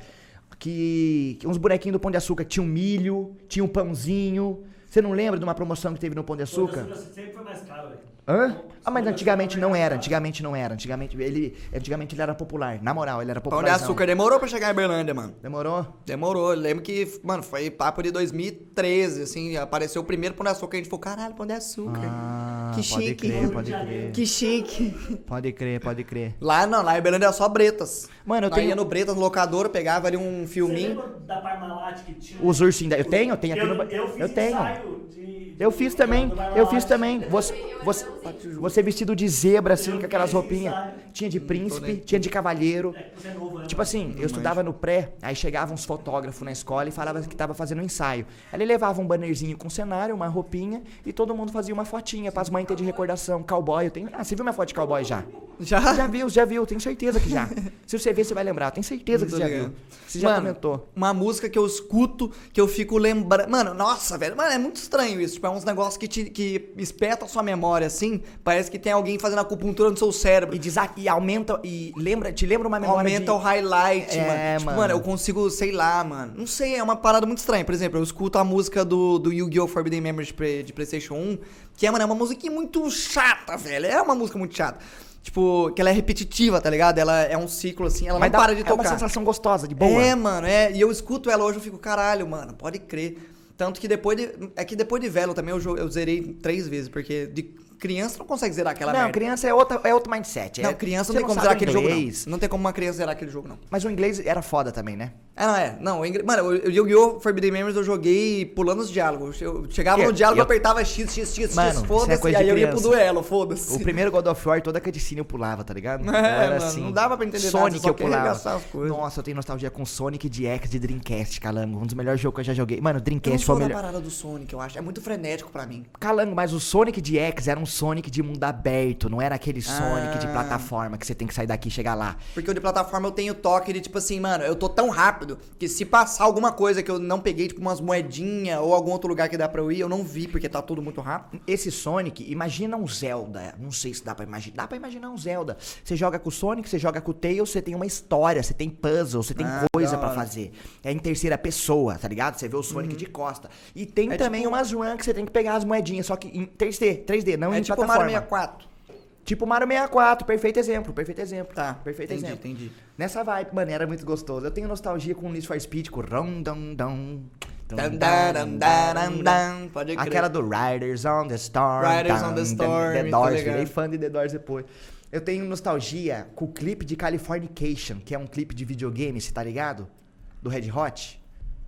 Que, que uns bonequinhos do Pão de Açúcar. Tinha um milho, tinha um pãozinho. Você não lembra de uma promoção que teve no Pão de Açúcar? O açúcar sempre foi mais caro, velho. Hã? Ah, mas antigamente não era, antigamente não era. Antigamente ele, antigamente ele era popular. Na moral, ele era Pão popular. de Açúcar demorou pra chegar em Berlândia, mano. Demorou? Demorou. Eu lembro que, mano, foi papo de dois mil e treze, assim, apareceu o primeiro Pão de Açúcar e a gente falou, caralho, Pão de Açúcar. Ah, Que pode chique. crer, pode crer. Que chique. Pode crer, pode crer. Lá não, lá em Berlândia era só Bretas. Mano, eu Nós ia tenho no Bretas, no locador, pegava ali um Você filminho. lembra da Parmalat que tinha? os ursinhos. da- Eu tenho, eu tenho aqui eu, no. eu fiz Eu tenho. ensaio de, Eu de- fiz também, do Parmalat. eu fiz também. Você, você, você vestido de zebra, assim, com aquelas roupinhas. Tinha de príncipe, tinha de cavalheiro. É, você é novo, né? Tipo assim, eu estudava no pré, aí chegavam uns fotógrafos na escola e falavam que tava fazendo um ensaio. Aí ele levava um bannerzinho com cenário, uma roupinha, e todo mundo fazia uma fotinha pras mães ter de recordação. Cowboy, eu tenho. Ah, você viu minha foto de cowboy já? Já? Já viu, já viu, tenho certeza que já. Se você ver, você vai lembrar, tenho certeza que Tô você já ligado. viu. Você já Mano, comentou. Uma música que eu escuto, que eu fico lembrando. Mano, nossa, velho. Mano, é muito estranho isso. Tipo, é uns negócios que, te, que espetam a sua memória, assim. Parece que tem alguém fazendo acupuntura no seu cérebro. E, desa- e aumenta, e lembra, te lembra uma memória Aumenta de... o highlight, É, mano. Tipo, mano. mano, eu consigo, sei lá, mano. Não sei, é uma parada muito estranha. Por exemplo, eu escuto a música do, do Yu-Gi-Oh! Forbidden Memories de, Play- de PlayStation um, que é, mano, é uma musiquinha muito chata, velho. É uma música muito chata. Tipo, que ela é repetitiva, tá ligado? Ela é um ciclo, assim, ela Mas não dá- para de é tocar. uma sensação gostosa, de boa. É, mano, é. E eu escuto ela hoje, eu fico, caralho, mano, pode crer. Tanto que depois de. É que depois de velho também eu, jo- eu zerei três vezes, porque de criança não consegue zerar aquela Não, merda. criança é, outra, é outro mindset. Não, é- criança você não tem como sabe zerar aquele jogo, inglês. não. Não tem como uma criança zerar aquele jogo, não. Mas o inglês era foda também, né? Ah, não, é. Não, o ingre- mano, o o Yu-Gi-Oh! Forbidden Memories eu joguei pulando os diálogos. Eu chegava Que? no diálogo, Eu- eu apertava X, X, X, Mano, X, isso é foda-se, coisa e aí de eu ia pro criança. duelo, foda-se. O primeiro God of War, toda a cutscene eu pulava, tá ligado? Eu É, era mano, assim. não dava pra entender nada, Sonic você só eu quer pulava. arregaçar as coisas. Nossa, eu tenho nostalgia com Sonic D X de Dreamcast, Calango. Um dos melhores jogos que eu já joguei. Mano, Eu não Dreamcast sou foi o da melhor. parada do Sonic, eu acho. É muito frenético pra mim. Calango, mas o Sonic D X era um Sonic de mundo aberto, não era aquele Sonic de Ah. plataforma que você tem que sair daqui e chegar lá. Porque o de plataforma eu tenho toque de tipo assim, mano, eu tô tão rápido que se passar alguma coisa que eu não peguei, tipo umas moedinhas ou algum outro lugar que dá pra eu ir, eu não vi porque tá tudo muito rápido. Esse Sonic, imagina um Zelda. Não sei se dá pra imaginar. Dá pra imaginar um Zelda. Você joga com o Sonic, você joga com o Tails, você tem uma história, você tem puzzle, você tem Ah, coisa da pra hora. fazer. É em terceira pessoa, tá ligado? Você vê o Sonic de costa. E tem É também tipo- umas runs que você tem que pegar as moedinhas, só que em três D, três D, não É em tipo plataforma. Mario sessenta e quatro. Tipo Mario sessenta e quatro, perfeito exemplo, perfeito exemplo. Tá, perfeito entendi, exemplo. entendi. Nessa vibe, mano, era muito gostoso. Eu tenho nostalgia com o Need for Speed, com o rom dom dom. Dan, dan, dan, dan, dan, pode crer. Aquela do Riders on the Storm. Riders on the dan, Storm, The tô Doors, ligado. virei fã de The Doors depois. Eu tenho nostalgia com o clipe de Californication, que é um clipe de videogame, você tá ligado? Do Red Hot.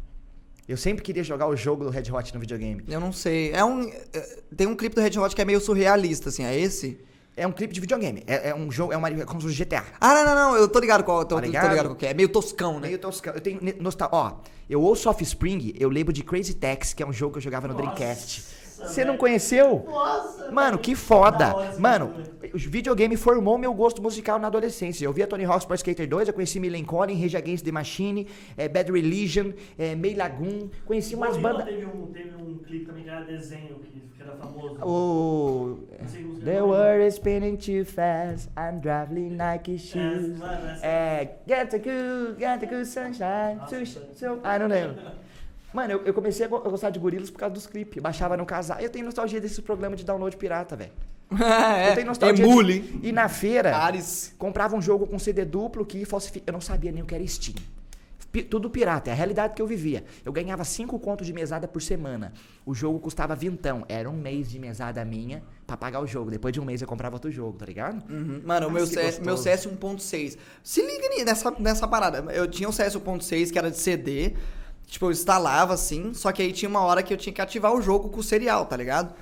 Eu sempre queria jogar o jogo do Red Hot no videogame. Eu não sei. É um. é- Tem um clipe do Red Hot que é meio surrealista, assim, é esse? É um clipe de videogame. É, é um jogo, é uma, é como se fosse G T A. Ah, não, não, não, eu tô ligado qual, tô, Tá tô ligado? ligado qual que é. É meio toscão, né? Meio toscão. Eu tenho ne- nostal... Ó, eu ouço Offspring, eu lembro de Crazy Taxi, que é um jogo que eu jogava no Nossa, Dreamcast. Você não velho. conheceu? Nossa, Mano, velho. que foda. Da hora esse Mano, filme. o videogame formou meu gosto musical na adolescência. Eu via Tony Hawk's Pro Skater dois, eu conheci Millen Collin, Rage Against the Machine, é, Bad Religion, é, May Lagoon. Conheci umas Gorillaz bandas... Teve um, teve um clipe também que era desenho, que, que era famoso. O... Não sei música, The não lembro. world is spinning too fast, I'm driving Nike shoes. mano, essa- É, get the cool, get the cool sunshine. Nossa, Sush- so- Ah, não lembro. Mano, eu, eu comecei a go- a gostar de Gorillaz por causa dos clipes. Baixava no casal. Eu tenho nostalgia desse programa de download pirata, velho. é, Eu tenho nostalgia. Emule. De... E na feira, Ares. comprava um jogo com C D duplo que falsifica. Eu não sabia nem o que era Steam. Pi- tudo pirata, é a realidade que eu vivia. Eu ganhava cinco contos de mesada por semana. O jogo custava vintão. Era um mês de mesada minha pra pagar o jogo. Depois de um mês eu comprava outro jogo, tá ligado? Uhum. Mano, o meu, que C S, gostoso. meu C S um ponto seis. Se liga ni- nessa, nessa parada. Eu tinha um C S um ponto seis que era de C D. Tipo, eu instalava assim. Só que aí tinha uma hora que eu tinha que ativar o jogo com o serial, tá ligado?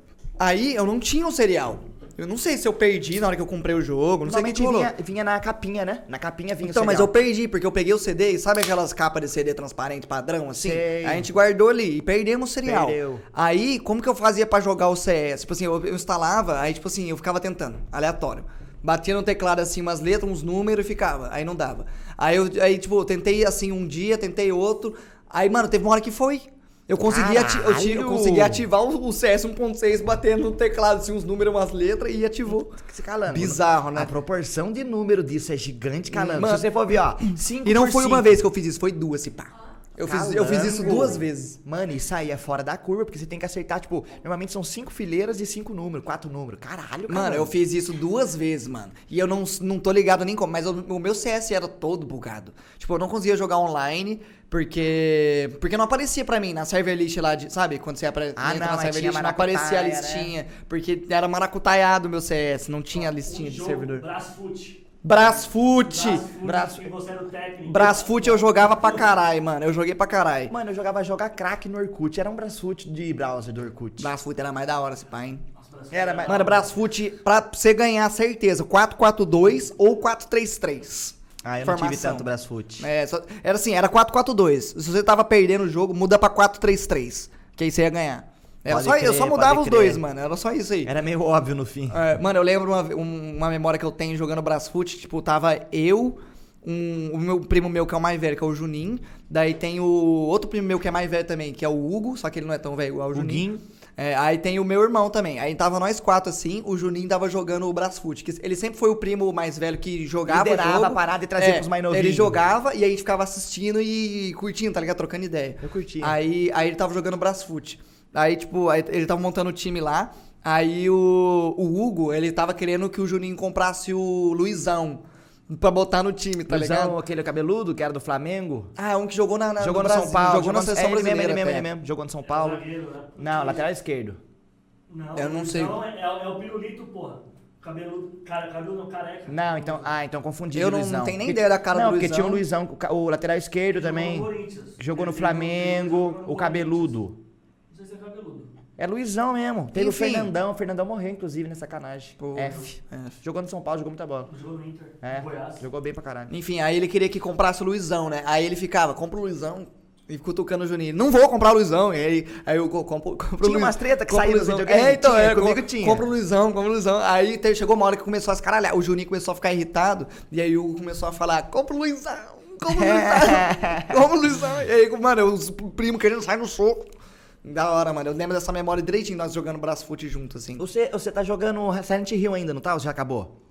Aí eu não tinha o serial. Eu não sei se eu perdi na hora que eu comprei o jogo. Não sei o que Normalmente que rolou. vinha, vinha na capinha, né? Na capinha vinha Então, o mas eu cereal. perdi, porque eu peguei o C D, e sabe aquelas capas de C D transparente padrão, assim? Sei. A gente guardou ali e perdemos o serial. Perdeu. Aí, como que eu fazia pra jogar o C S? Tipo assim, eu, eu instalava, aí tipo assim, eu ficava tentando, aleatório. Batia no teclado assim, umas letras, uns números e ficava. Aí não dava. Aí, eu, aí tipo, eu tentei assim um dia, tentei outro. Aí, mano, teve uma hora que foi. Eu consegui, ati eu, ti- eu Caralho! consegui ativar o, o C S um ponto seis batendo no teclado, assim, uns números, umas letras e ativou. Se calando. Bizarro, né? A proporção de número disso é gigante, calando. Mano, Se você for ver, ó, cinco E não por foi uma cinco. vez que eu fiz isso, foi duas, se pá. Eu fiz, eu fiz isso Calango. duas vezes. Mano, isso aí é fora da curva, porque você tem que acertar, tipo, normalmente são cinco fileiras de cinco números, quatro números. Caralho, cara. Mano, eu fiz isso duas vezes, mano. E eu não, não tô ligado nem como, mas o, o meu C S era todo bugado. Tipo, eu não conseguia jogar online, porque. Porque não aparecia pra mim na server list lá de. Sabe? Quando você apare, Ah, entra não, na mas server tinha list, não aparecia a maracutaia, listinha. Porque era maracutaiado o meu C S, não tinha a listinha Um de jogo, servidor. Brasfoot. Brasfoot! Brasfoot, Braço- que você era o técnico. Brasfoot eu jogava pra caralho, mano. Eu joguei pra caralho. Mano, eu jogava jogar crack no Orkut. Era um Brasfoot de browser do Orkut. Brasfoot era mais da hora esse pai, hein? Nossa, Brasfoot Era, mas- Mano, Brasfoot, pra você ganhar certeza, quatro quatro dois ou quatro três três. Ah, eu não tive Formação. tanto Brasfoot. É, só- era assim, era quatro quatro dois. Se você tava perdendo o jogo, muda pra quatro três três. Que aí você ia ganhar. Era Pode só, eu crer, só mudava pode os dois, crer. mano. Era só isso aí. Era meio óbvio no fim. É, mano, eu lembro uma, um- uma memória que eu tenho jogando Brasfoot, tipo, tava eu, um, o meu primo meu que é o mais velho, que é o Juninho. Daí tem o outro primo meu que é mais velho também, que é o Hugo, só que ele não é tão velho igual o Juninho. Huguinho. É, aí tem o meu irmão também. Aí tava nós quatro assim, o Juninho tava jogando o Brasfoot, que ele sempre foi o primo mais velho que jogava Liderava o jogo. a parada e trazia pros mais novinhos. Ele jogava e aí a gente ficava assistindo e curtindo, tá ligado? Trocando ideia. Eu curtia. Aí, aí ele tava jogando Brasfoot. Aí, tipo, aí ele tava montando o time lá. Aí o, o Hugo, ele tava querendo que o Juninho comprasse o Luizão pra botar no time, tá Luizão, ligado? aquele cabeludo que era do Flamengo. Ah, um que jogou na, na jogou no Brasil, São Paulo. Jogou na seleção é, ele mesmo, brasileira. ele mesmo, até. ele mesmo. Jogou no São É Paulo. zagueiro, né? Não, lateral esquerdo. Não, Eu não sei. Não, é, é o pirulito, porra. Cabeludo, cara, cabelo não, careca. Não, então, ah, então confundi Eu de não- Luizão. não tenho nem Porque- ideia da cara não, do porque Luizão. tinha o Luizão, o ca- o lateral esquerdo Jogou também. no Corinthians. Jogou no Ele Flamengo, jogou no o Corinthians. cabeludo. Não sei se é cabeludo. É Luizão mesmo. Teve Enfim. o Fernandão. O Fernandão morreu, inclusive, nessa sacanagem. Pô, F. F. Jogou no São Paulo, jogou muita bola. Jogou no Inter. É, no Goiás. jogou bem pra caralho. Enfim, aí ele queria que comprasse o Luizão, né? Aí ele ficava, compra o Luizão. E cutucando o Juninho. Não vou comprar o Luizão. E aí, aí eu co- compro, compro o Tinha Luiz- umas treta que compro saía o nos Luizão. videogames? É, então, Tinha, é, comigo com- tinha. Compra o Luizão, compra o Luizão. Aí te- chegou uma hora que começou a escaralhar. O Juninho começou a ficar irritado. E aí o Hugo começou a falar, compra o Luizão, compra o Luizão, compra o Luizão. E aí, mano, os primos querendo sair no soco. Da hora, mano. Eu lembro dessa memória direitinho, nós jogando Brasfoot junto, assim. Você, você tá jogando Silent Hill ainda, não tá? Ou já acabou?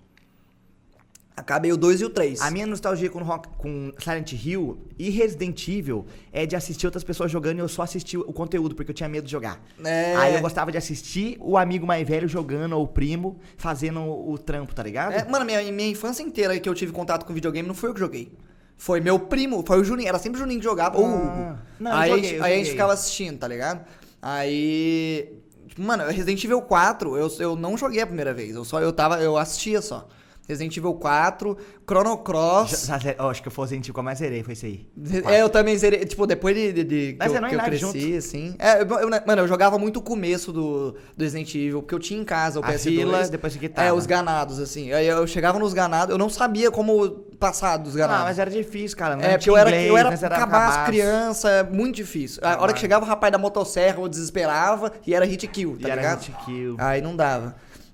Acabei o dois e o três. A minha nostalgia com, rock, com Silent Hill e Resident Evil é de assistir outras pessoas jogando e eu só assisti o conteúdo, porque eu tinha medo de jogar. É. Aí eu gostava de assistir o amigo mais velho jogando, ou o primo, fazendo o, o trampo, tá ligado? É, mano, minha, minha infância inteira que eu tive contato com videogame não foi eu que joguei. Foi meu primo, foi o Juninho. Era sempre o Juninho que jogava, ou o Hugo. Ah, não, eu aí joguei, a gente- eu aí a gente joguei. ficava assistindo, tá ligado? Aí. tipo, Mano, Resident Evil quatro, eu, eu não joguei a primeira vez. Eu só eu tava. Eu assistia só. Resident Evil quatro, Chrono Cross. Já- já- ó, acho que eu fosse Evil que eu mais zerei, foi isso aí. É, eu também zerei, tipo, depois de, de, de Mas que, você eu, não que eu ia cresci, junto. assim. É, eu, eu- mano, eu jogava muito o começo do, do Resident Evil, porque eu tinha em casa o A P S dois. vila, depois você quitava. É, os ganados, assim. Aí eu chegava nos ganados, eu não sabia como passar dos ganados. Ah, mas era difícil, cara. Não É, porque tinha eu era, inglês, eu era nós cabaço, criança, é muito difícil. A hora Cabaço. que chegava o rapaz da motosserra, eu desesperava e era hit kill, tá E era ligado? hit kill. Aí não dava.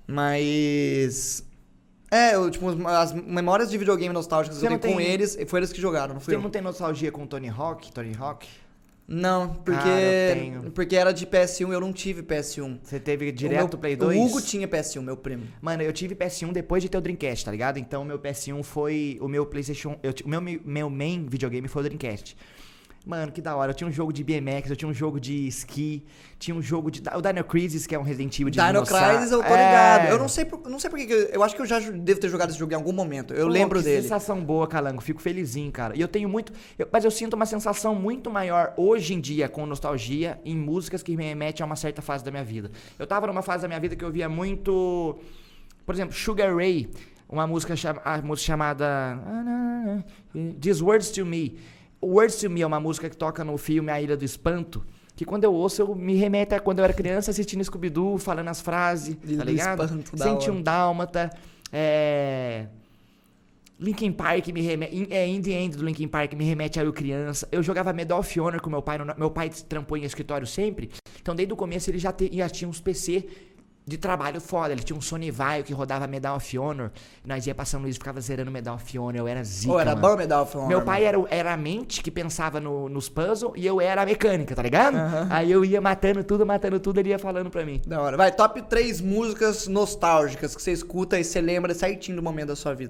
Mas... É, eu, tipo, as memórias de videogame nostálgicas que Você eu não tenho com tem- eles, foi eles que jogaram, não fui Você eu. não tem nostalgia com Tony Hawk? Tony Hawk? Não, porque... Cara, eu tenho. Porque era de P S um, eu não tive P S um. Você teve O direto meu- Play dois? O Hugo tinha P S um, meu primo. Mano, eu tive P S um depois de ter o Dreamcast, tá ligado? Então, meu P S um foi o meu PlayStation... Eu, ti- o meu, meu main videogame foi o Dreamcast. Mano, que da hora. Eu tinha um jogo de B M X, eu tinha um jogo de esqui, tinha um jogo de... O Dino Crisis, que é um Resident Evil de Dino dinossauro. Crisis eu tô É. ligado. Eu não sei por, não sei por que... que Eu, eu acho que eu já devo ter jogado esse jogo em algum momento. Eu Pô, lembro que dele. sensação boa, Calango. Fico felizinho, cara. E eu tenho muito... eu- mas eu sinto uma sensação muito maior hoje em dia, com nostalgia, em músicas que me remetem a uma certa fase da minha vida. Eu tava numa fase da minha vida que eu via muito... Por exemplo, Sugar Ray, uma música, chama, a música chamada... These Words to Me. Words to Me é uma música que toca no filme A Ilha do Espanto, que quando eu ouço, eu me remete a quando eu era criança assistindo Scooby-Doo, falando as frases, Ilha tá do ligado? Espanto, da Senti hora. um Dálmata, é... Linkin Park me remete... É, In The End do Linkin Park me remete a eu criança. Eu jogava Medal of Honor com meu pai, no... meu pai trampou em escritório sempre, então desde o começo ele já, te... já tinha uns P C... de trabalho foda, ele tinha um Sony Vaio que rodava Medal of Honor, e nós ia pra São Luís e ficava zerando Medal of Honor, eu era zica, Pô, era mano. bom o Medal of Honor, Meu mano. pai era, o- era a mente que pensava no- nos puzzles e eu era a mecânica, tá ligado? Aí eu ia matando tudo, matando tudo, ele ia falando pra mim. Da hora. Vai, top três músicas nostálgicas que você escuta e você lembra certinho do momento da sua vida.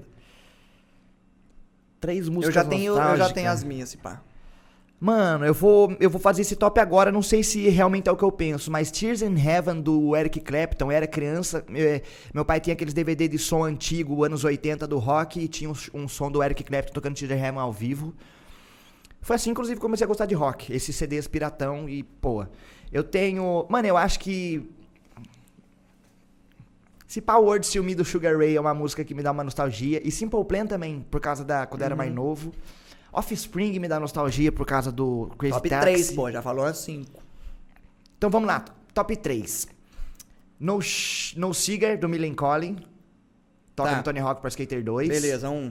Três músicas Eu já tenho, eu já nostálgicas. tenho as minhas, se pá. Mano, eu vou, eu vou fazer esse top agora, não sei se realmente é o que eu penso, mas Tears in Heaven do Eric Clapton, eu era criança, eh, meu pai tinha aqueles D V D de som antigo, anos oitenta do rock, e tinha um, um som do Eric Clapton tocando Tears in Heaven ao vivo. Foi assim, inclusive, que comecei a gostar de rock, esses C Ds piratão e, pô, eu tenho... Mano, eu acho que... Se Power Words to Me do Sugar Ray é uma música que me dá uma nostalgia, e Simple Plan também, por causa da... quando eu era mais novo. Offspring me dá nostalgia por causa do Crazy Top Taxi. três, pô, já falou as cinco. Então vamos lá, top três. No, Sh- no Cigar, do Millen Collin. Toca Tá. no Tony Hawk Pro Skater dois. Beleza, um.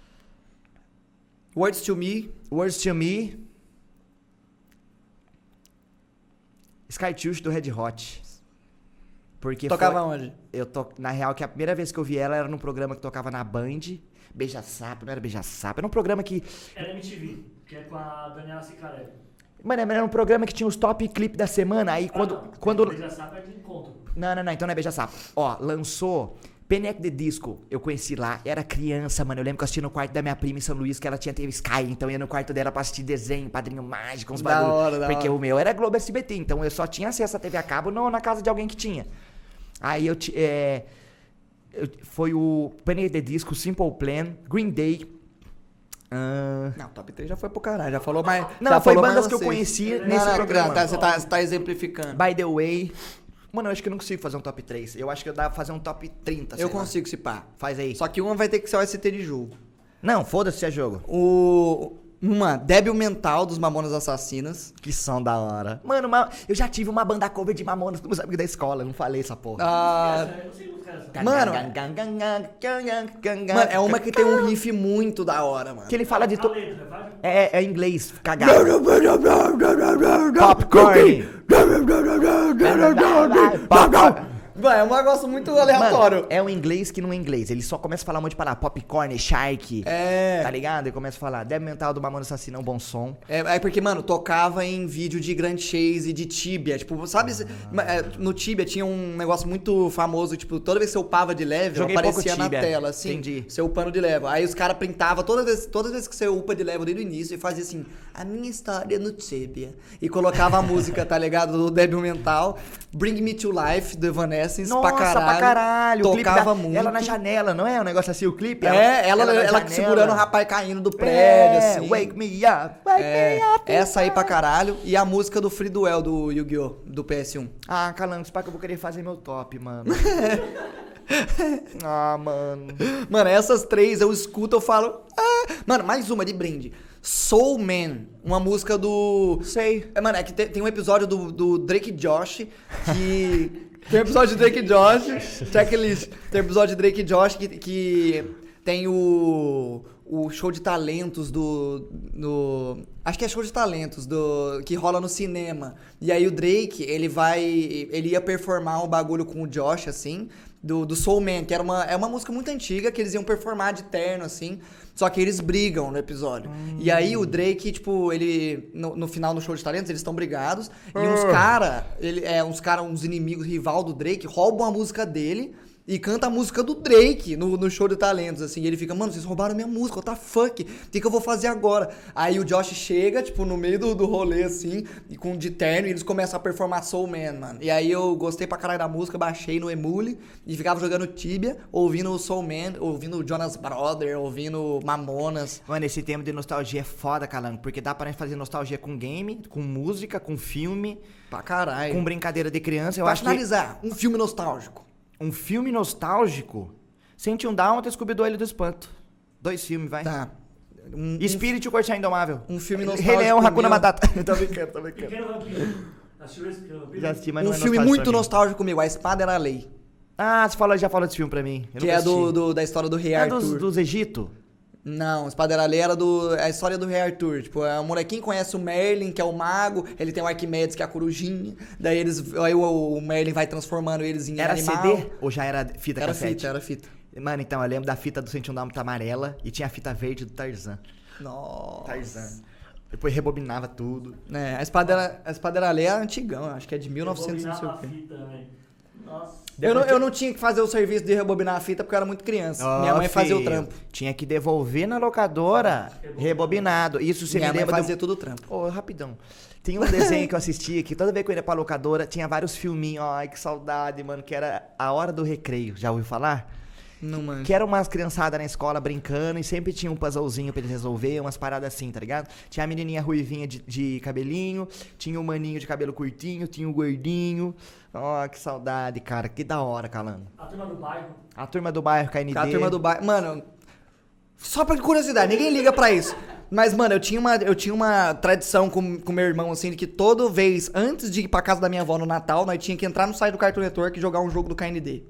Words to Me. Words to Me. Sky Tush do Red Hot. Porque Tocava foi, onde? eu to, na real, que a primeira vez que eu vi ela era num programa que tocava na Band. Beija-Sapo, não era Beija-Sapo. Era um programa que... Era M T V, que é com a Daniela Sicarelli. Mano, era um programa que tinha os top clip da semana. Aí quando... Ah, não. quando Beija Sapo é de encontro. Não, não, não, então não é Beija-Sapo. Ó, lançou Panic! The Disco, eu conheci lá, era criança, mano, eu lembro que eu assisti no quarto da minha prima em São Luís, que ela tinha T V Sky, então eu ia no quarto dela pra assistir desenho, Padrinho Mágico, uns Da bagulho. hora, da Porque hora. o meu era Globo S B T, então eu só tinha acesso à T V a cabo não na casa de alguém que tinha. Aí eu, ti- é, eu foi o Panic! The Disco, Simple Plan, Green Day... ahn, Não, top três já foi pro caralho. Já falou mais. Não, já foi falou bandas mais que eu vocês. conhecia Não, nesse não, programa. tá, você, tá, você tá exemplificando. By the way... Mano, eu acho que eu não consigo fazer um top três. Eu acho que eu dá pra fazer um top trinta, sei Eu lá. consigo, se pá. Faz aí. Só que uma vai ter que ser o S T de jogo. Não, foda-se se é jogo. O. Uma, Débil Mental dos Mamonas Assassinas. Que som da hora. Mano, ma- eu já tive uma banda cover de Mamonas com meus amigos da escola, eu não falei essa porra. Ah, Essa, eu não sei música é essa. mano. Mano, é uma que tem um riff muito da hora, mano. Que ele fala de... A To... letra, vai? É, é em inglês, cagado. Popcorn. Popcorn. Mano, é um negócio muito aleatório. Mano, é um inglês que não é inglês. Ele só começa a falar um monte de palavra. Popcorn, shark. É. Tá ligado? Ele começa a falar. Débil Mental do Mamonas Assassina é um bom som. É, é porque, mano, tocava em vídeo de Grand Chase e de Tibia. Tipo, sabe? é, No Tibia tinha um negócio muito famoso, tipo, toda vez que você upava de level, Joguei aparecia pouco na Tibia. tela, assim. Entendi. Seu upando de level. Aí os caras printavam toda vez, toda vez que você upa de level desde o início e fazia assim, a minha história no Tibia. E colocava a música, tá ligado? Do Débil Mental. Bring Me to Life, do Evanescence, Nossa, pra caralho. pra caralho. O clipe Tocava da- muito. Ela na janela, não é? Um negócio assim, o clipe? É, ela, na ela, janela. segurando o rapaz caindo do prédio, É, assim. wake me up, wake É, me up. essa aí pra caralho. E a música do Free Duel do Yu-Gi-Oh! Do P S um. Ah, Calango, pá que eu vou querer fazer meu top, mano. Ah, mano. Mano, essas três eu escuto, eu falo. Ah. Mano, mais uma de brinde. Soul Man, uma música do. Sei. É, mano, é que tem, tem um episódio do, do Drake Josh que. Tem um episódio de Drake Josh. Checklist. Tem um episódio de Drake Josh que, que tem o. O show de talentos do, do... Acho que é show de talentos do que rola no cinema. E aí o Drake, ele vai... Ele ia performar um bagulho com o Josh, assim, do, do Soul Man, que era uma, é uma música muito antiga, que eles iam performar de terno, assim. Só que eles brigam no episódio. Hum. E aí o Drake, tipo, ele... No, no final do show de talentos, eles estão brigados. E uns cara... Ele, é, uns cara, uns inimigos rival do Drake, roubam a música dele... e canta a música do Drake no, no show de talentos, assim. E ele fica, mano, vocês roubaram minha música, what the fuck? O que, que eu vou fazer agora? Aí o Josh chega, tipo, no meio do, do rolê, assim, e com de terno, e eles começam a performar Soul Man, mano. E aí eu gostei pra caralho da música, baixei no Emule e ficava jogando Tibia, ouvindo o Soul Man, ouvindo o Jonas Brothers, ouvindo Mamonas. Mano, esse tema de nostalgia é foda, Calango, porque dá pra gente fazer nostalgia com game, com música, com filme, Pra caralho. com brincadeira de criança. Eu Pra acho que finalizar, um filme nostálgico. um filme nostálgico, Sente um Dálmata e Scooby-Doo Ilha do Espanto. Dois filmes, vai. Tá. Um, Espírito e o Corcel Indomável. um filme Rei nostálgico. Leão, Hakuna meu. Matata. Tô brincando, tô brincando. Pequeno Vampiro. Assistiu esse Pequeno Vampiro? Já assisti, mas não Um é filme nostálgico muito pra mim. nostálgico comigo, A Espada Era a Lei. Ah, você falou, já falou desse filme pra mim. Eu Que nunca é do, assisti. do- da história do Rei É Arthur. dos, dos Egito? Não, Espada Era a Lei era do, é a história do Rei Arthur. Tipo, é um molequinho que conhece o Merlin, que é o mago. Ele tem o Arquimedes, que é a corujinha. Daí eles, aí o, o Merlin vai transformando eles em Era animal. C D ou já era fita Era cassete? fita, era fita. Mano, então, eu lembro da fita do Sente um Dálmata amarela e tinha a fita verde do Tarzan. Nossa. Tarzan. Depois rebobinava tudo. É, a Espada Era, a Espada Era a Lei é antigão, acho que é de mil e novecentos e não sei o Rebobinava quê. a fita, velho. Nossa. Eu não, eu não tinha que fazer o serviço de rebobinar a fita porque eu era muito criança. Minha Ó, mãe fazia o filho, trampo. Tinha que devolver na locadora, rebobinado. Isso você Minha me mãe lembra fazia do... tudo o trampo. Ô, rapidão. Tem um desenho que eu assistia que toda vez que eu ia pra locadora tinha vários filminhos. Ai, que saudade, mano. Que era A Hora do Recreio. Já ouviu falar? Não, mano. Que era umas criançadas na escola brincando e sempre tinha um puzzlezinho pra eles resolver, umas paradas assim, tá ligado? Tinha a menininha ruivinha de, de cabelinho, tinha o maninho de cabelo curtinho, tinha o gordinho. Ó, que saudade, cara. Que da hora, Calango. A turma do bairro. A turma do bairro, K N D. A turma do bairro. Mano, só pra curiosidade, ninguém liga pra isso. Mas, mano, eu tinha uma, eu tinha uma tradição com, com meu irmão, assim, de que toda vez, antes de ir pra casa da minha avó no Natal, nós tinha que entrar no site do Cartoon Network e jogar um jogo do K N D.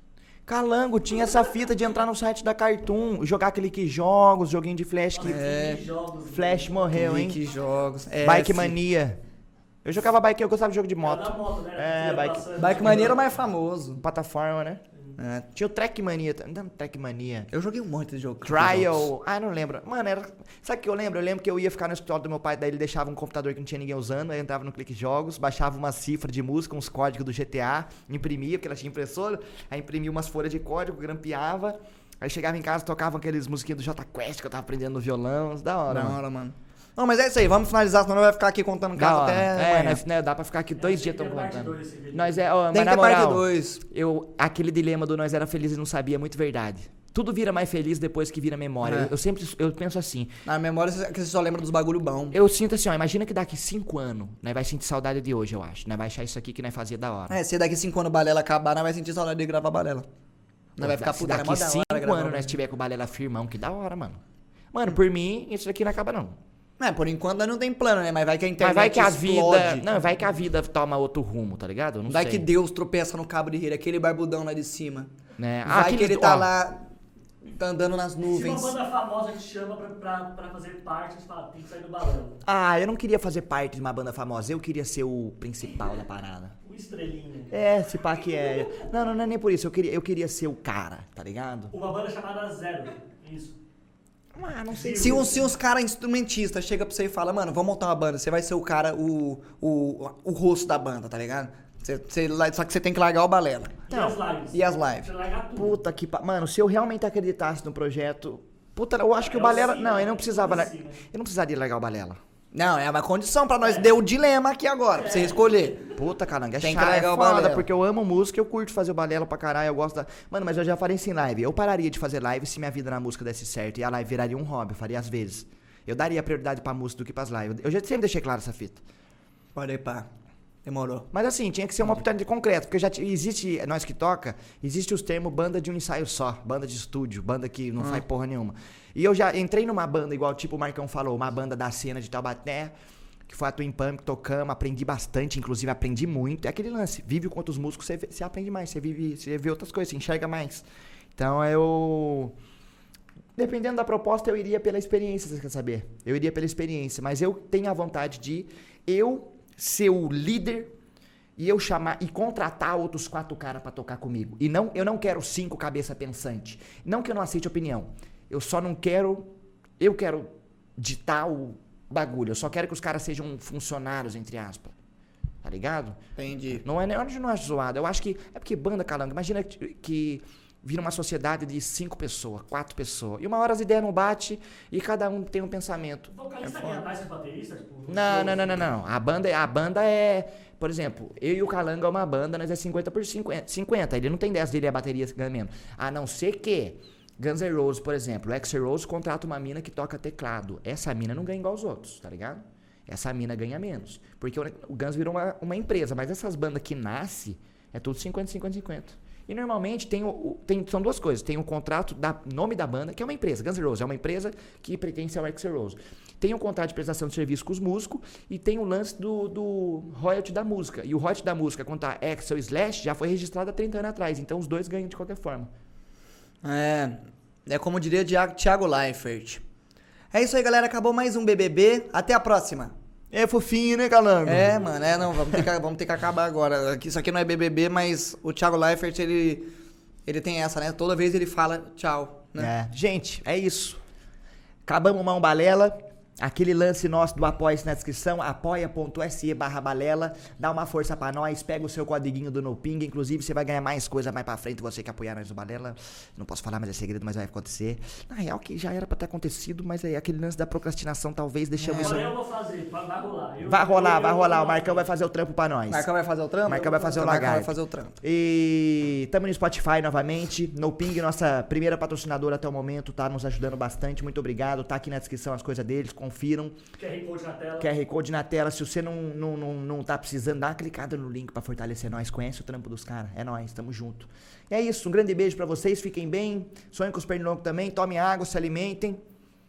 Calango, tinha essa fita de entrar no site da Cartoon, jogar aquele que jogos, joguinho de Flash que... É. Jogos. Flash morreu, hein? Que jogos. É, Bike sim. Mania. Eu jogava bike, eu gostava de jogo de Era moto. da moto, né? É, Ia bike- passando. Bike Mania era mais famoso. Plataforma, né? É. Tinha o Track Mania, não, Track Mania. Eu joguei um monte de jogo. Trial. Ah, não lembro. Mano, era. Sabe o que eu lembro? Eu lembro que eu ia ficar no escritório do meu pai, daí ele deixava um computador que não tinha ninguém usando, aí eu entrava no Clique Jogos, baixava uma cifra de música, uns códigos do G T A, imprimia, porque ela tinha impressora, aí imprimia umas folhas de código, grampeava, aí chegava em casa, tocava aqueles musiquinhos do Jota Quest que eu tava aprendendo no violão, da hora. Da mano. hora, mano. Não, mas é isso aí, vamos finalizar, senão nós vai ficar aqui contando Da caso hora. até É, amanhã. nós, né, dá pra ficar aqui dois É, dias tem tão que ter parte contando. dois esse vídeo. Nós é, ó, Tem mas que na ter parte moral, dois. eu, aquele dilema do nós era feliz e não sabia é muito verdade. Tudo vira mais feliz depois que vira memória. É. Eu, eu sempre eu penso assim. Na memória é que você só lembra dos bagulho bom. Eu sinto assim, ó, imagina que daqui cinco anos, nós vai sentir saudade de hoje, eu acho. Nós vai achar isso aqui que nós fazia da hora. É, se daqui cinco anos o Balela acabar, nós vai sentir saudade de gravar Balela. Nós vai ficar Se puta, é daqui mó da hora cinco gravar anos Balela. nós tiver com o Balela firmão, que da hora, mano. Mano, por mim, isso daqui não acaba não. É, por enquanto nós não tem plano, né? Mas vai que a Mas internet vai que a explode. vida... Não, vai que a vida toma outro rumo, tá ligado? Eu Não Vai sei. que Deus tropeça no cabo de rei, aquele barbudão lá de cima. Né? Ah, Vai que aqueles- ele tá ó, lá, tá andando nas Se uma nuvens. banda famosa te chama pra, pra, pra fazer parte, você fala, tem que sair do balão. Ah, eu não queria fazer parte de uma banda famosa, eu queria ser o principal da parada. O estrelinha. É, se pá que é. Não, não, não é nem por isso, eu queria, eu queria ser o cara, tá ligado? Uma banda chamada Zero. Isso. Ah, não sei. Se, uns- se uns caras instrumentistas chegam pra você e falam, mano, vamos montar uma banda, você vai ser o cara, o, o, o rosto da banda, tá ligado? Você, você- só que você tem que largar o Balela. E Não. as lives? E as lives? Você larga tudo. Puta que pa... Mano, se eu realmente acreditasse no projeto. Puta, eu acho que o É o Balela. sim, Não, né? eu não precisava. É o lar- sim, né? Eu não precisaria largar o Balela. Não, é uma condição pra nós. Deu o dilema aqui agora, pra você escolher. Puta, caranga, é Tem que chato, largar é o foda, Balela. porque eu amo música, eu curto fazer o Balela pra caralho, eu gosto da... Mano, mas eu já falei isso em live, eu pararia de fazer live se minha vida na música desse certo, e a live viraria um hobby, eu faria às vezes. Eu daria prioridade pra música do que pras lives, eu já sempre deixei claro essa fita. Pode ir, pá. Demorou. Mas assim, tinha que ser uma oportunidade concreta, porque já t- existe, nós que toca, existe os termos banda de um ensaio só, banda de estúdio, banda que não faz porra nenhuma. E eu já entrei numa banda, igual tipo o Marcão falou, uma banda da cena de Taubaté, que foi a Twin Pump, tocamos, aprendi bastante, inclusive aprendi muito. É aquele lance, vive com outros músicos, você, vê- você aprende mais, você vive, você vê outras coisas, você enxerga mais. Então eu... Dependendo da proposta, eu iria pela experiência, você quer saber? Eu iria pela experiência, mas eu tenho a vontade de eu ser o líder e eu chamar e contratar outros quatro caras pra tocar comigo. E não, eu não quero cinco cabeça pensante. Não que eu não aceite opinião. Eu só não quero, eu quero ditar o bagulho. Eu só quero que os caras sejam funcionários, entre aspas. tá ligado? Entendi. Não é nem onde não acho zoado. Eu acho que. É porque banda, Calango, imagina que, que vira uma sociedade de cinco pessoas, quatro pessoas. E uma hora as ideias não batem e cada um tem um pensamento. O vocalista ganha mais que o baterista? Tipo, Não, não, não, não, não. A banda, a banda é. Por exemplo, eu e o Calango é uma banda, nós é cinquenta por cinquenta. cinquenta. Ele não tem dez dele, é a bateria ganha menos. A não ser que Guns N' Roses, por exemplo, o Axl Rose contrata uma mina que toca teclado. Essa mina não ganha igual os outros, tá ligado? Essa mina ganha menos. Porque o Guns virou uma, uma empresa, mas essas bandas que nascem é tudo cinquenta, cinquenta, cinquenta. E normalmente tem, o, tem são duas coisas. Tem o contrato da nome da banda, que é uma empresa. Guns N' Roses é uma empresa que pertence ao Axl Rose. Tem um contrato de prestação de serviço com os músicos e tem o lance do, do royalty da música. E o royalty da música, quanto a Axl e Slash, já foi registrado há trinta anos atrás. Então os dois ganham de qualquer forma. É, é como diria Thiago Leifert. É isso aí, galera. Acabou mais um B B B. Até a próxima. É fofinho, né, Calango? É, mano. É, não. Vamos ter que, vamos ter que acabar agora. Isso aqui não é B B B, mas o Thiago Leifert, ele, ele tem essa, né? Toda vez ele fala tchau, né? É. Gente, é isso. Acabamos mão balela. Aquele lance nosso do Apoia-se na descrição, apoia.se barra balela, dá uma força pra nós, pega o seu codiguinho do NoPing, inclusive você vai ganhar mais coisa mais pra frente, você que apoiar nós no Balela, não posso falar, mas é segredo, mas vai acontecer. Na real que já era pra ter acontecido, mas aí aquele lance da procrastinação, talvez, deixamos isso... Eu vou fazer, vai rolar. Eu, vai rolar, eu, vai eu, rolar, eu, o Marcão vai fazer o trampo pra nós. Marcão vai fazer o trampo? Marcão vai fazer o Marcão lagarto. vai fazer o trampo. E tamo no Spotify novamente, NoPing, nossa primeira patrocinadora até o momento, tá nos ajudando bastante, muito obrigado, tá aqui na descrição as coisas deles, confiram. Q R Code na tela. Q R Code na tela. Se você não, não, não, não tá precisando, dá uma clicada no link pra fortalecer nós. Conhece o trampo dos caras. É nóis, tamo junto. E é isso, um grande beijo pra vocês. Fiquem bem. Sonhem com os pernilongos também. Tomem água, se alimentem.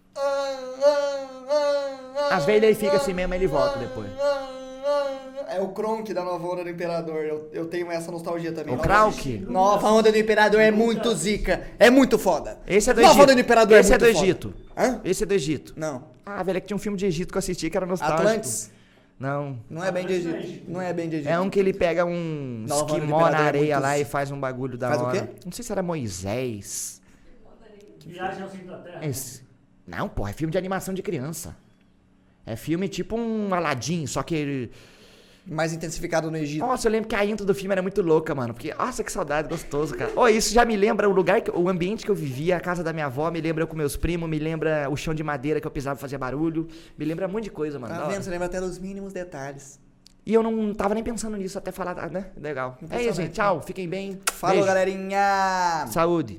Às vezes ele fica assim mesmo, ele volta depois. É o Kronk da Nova Onda do Imperador. Eu, eu tenho essa nostalgia também. O Nova- Krauk? Nova Onda do Imperador é muito zica. É muito foda. Esse é do Nova Egito. Onda do Imperador Esse é é do muito foda. Egito. Hã? Esse é do Egito. Não. Ah, velho, é que tinha um filme de Egito que eu assisti que era nostálgico. Atlantis? Não. Não é bem de Egito. Não é bem de Egito. É um que ele pega um Nova Onda do esquimó Imperador na é areia muito lá zi- e faz um bagulho da Faz o hora. quê? Não sei se era Moisés. Viagem ao centro da Terra. Esse. Não, porra, é filme de animação de criança. É filme tipo um Aladdin, só que ele... Mais intensificado no Egito. Nossa, eu lembro que a intro do filme era muito louca, mano. Porque, nossa, que saudade, gostoso, cara. Ô, isso já me lembra o lugar, que, o ambiente que eu vivia, a casa da minha avó, me lembra eu com meus primos, me lembra o chão de madeira que eu pisava e fazia barulho. Me lembra um monte de coisa, mano. Tá da hora. vendo? Você lembra até dos mínimos detalhes. E eu não tava nem pensando nisso até falar, né? Legal. É isso, gente. Tchau, fiquem bem. Falou, Beijo. galerinha! Saúde.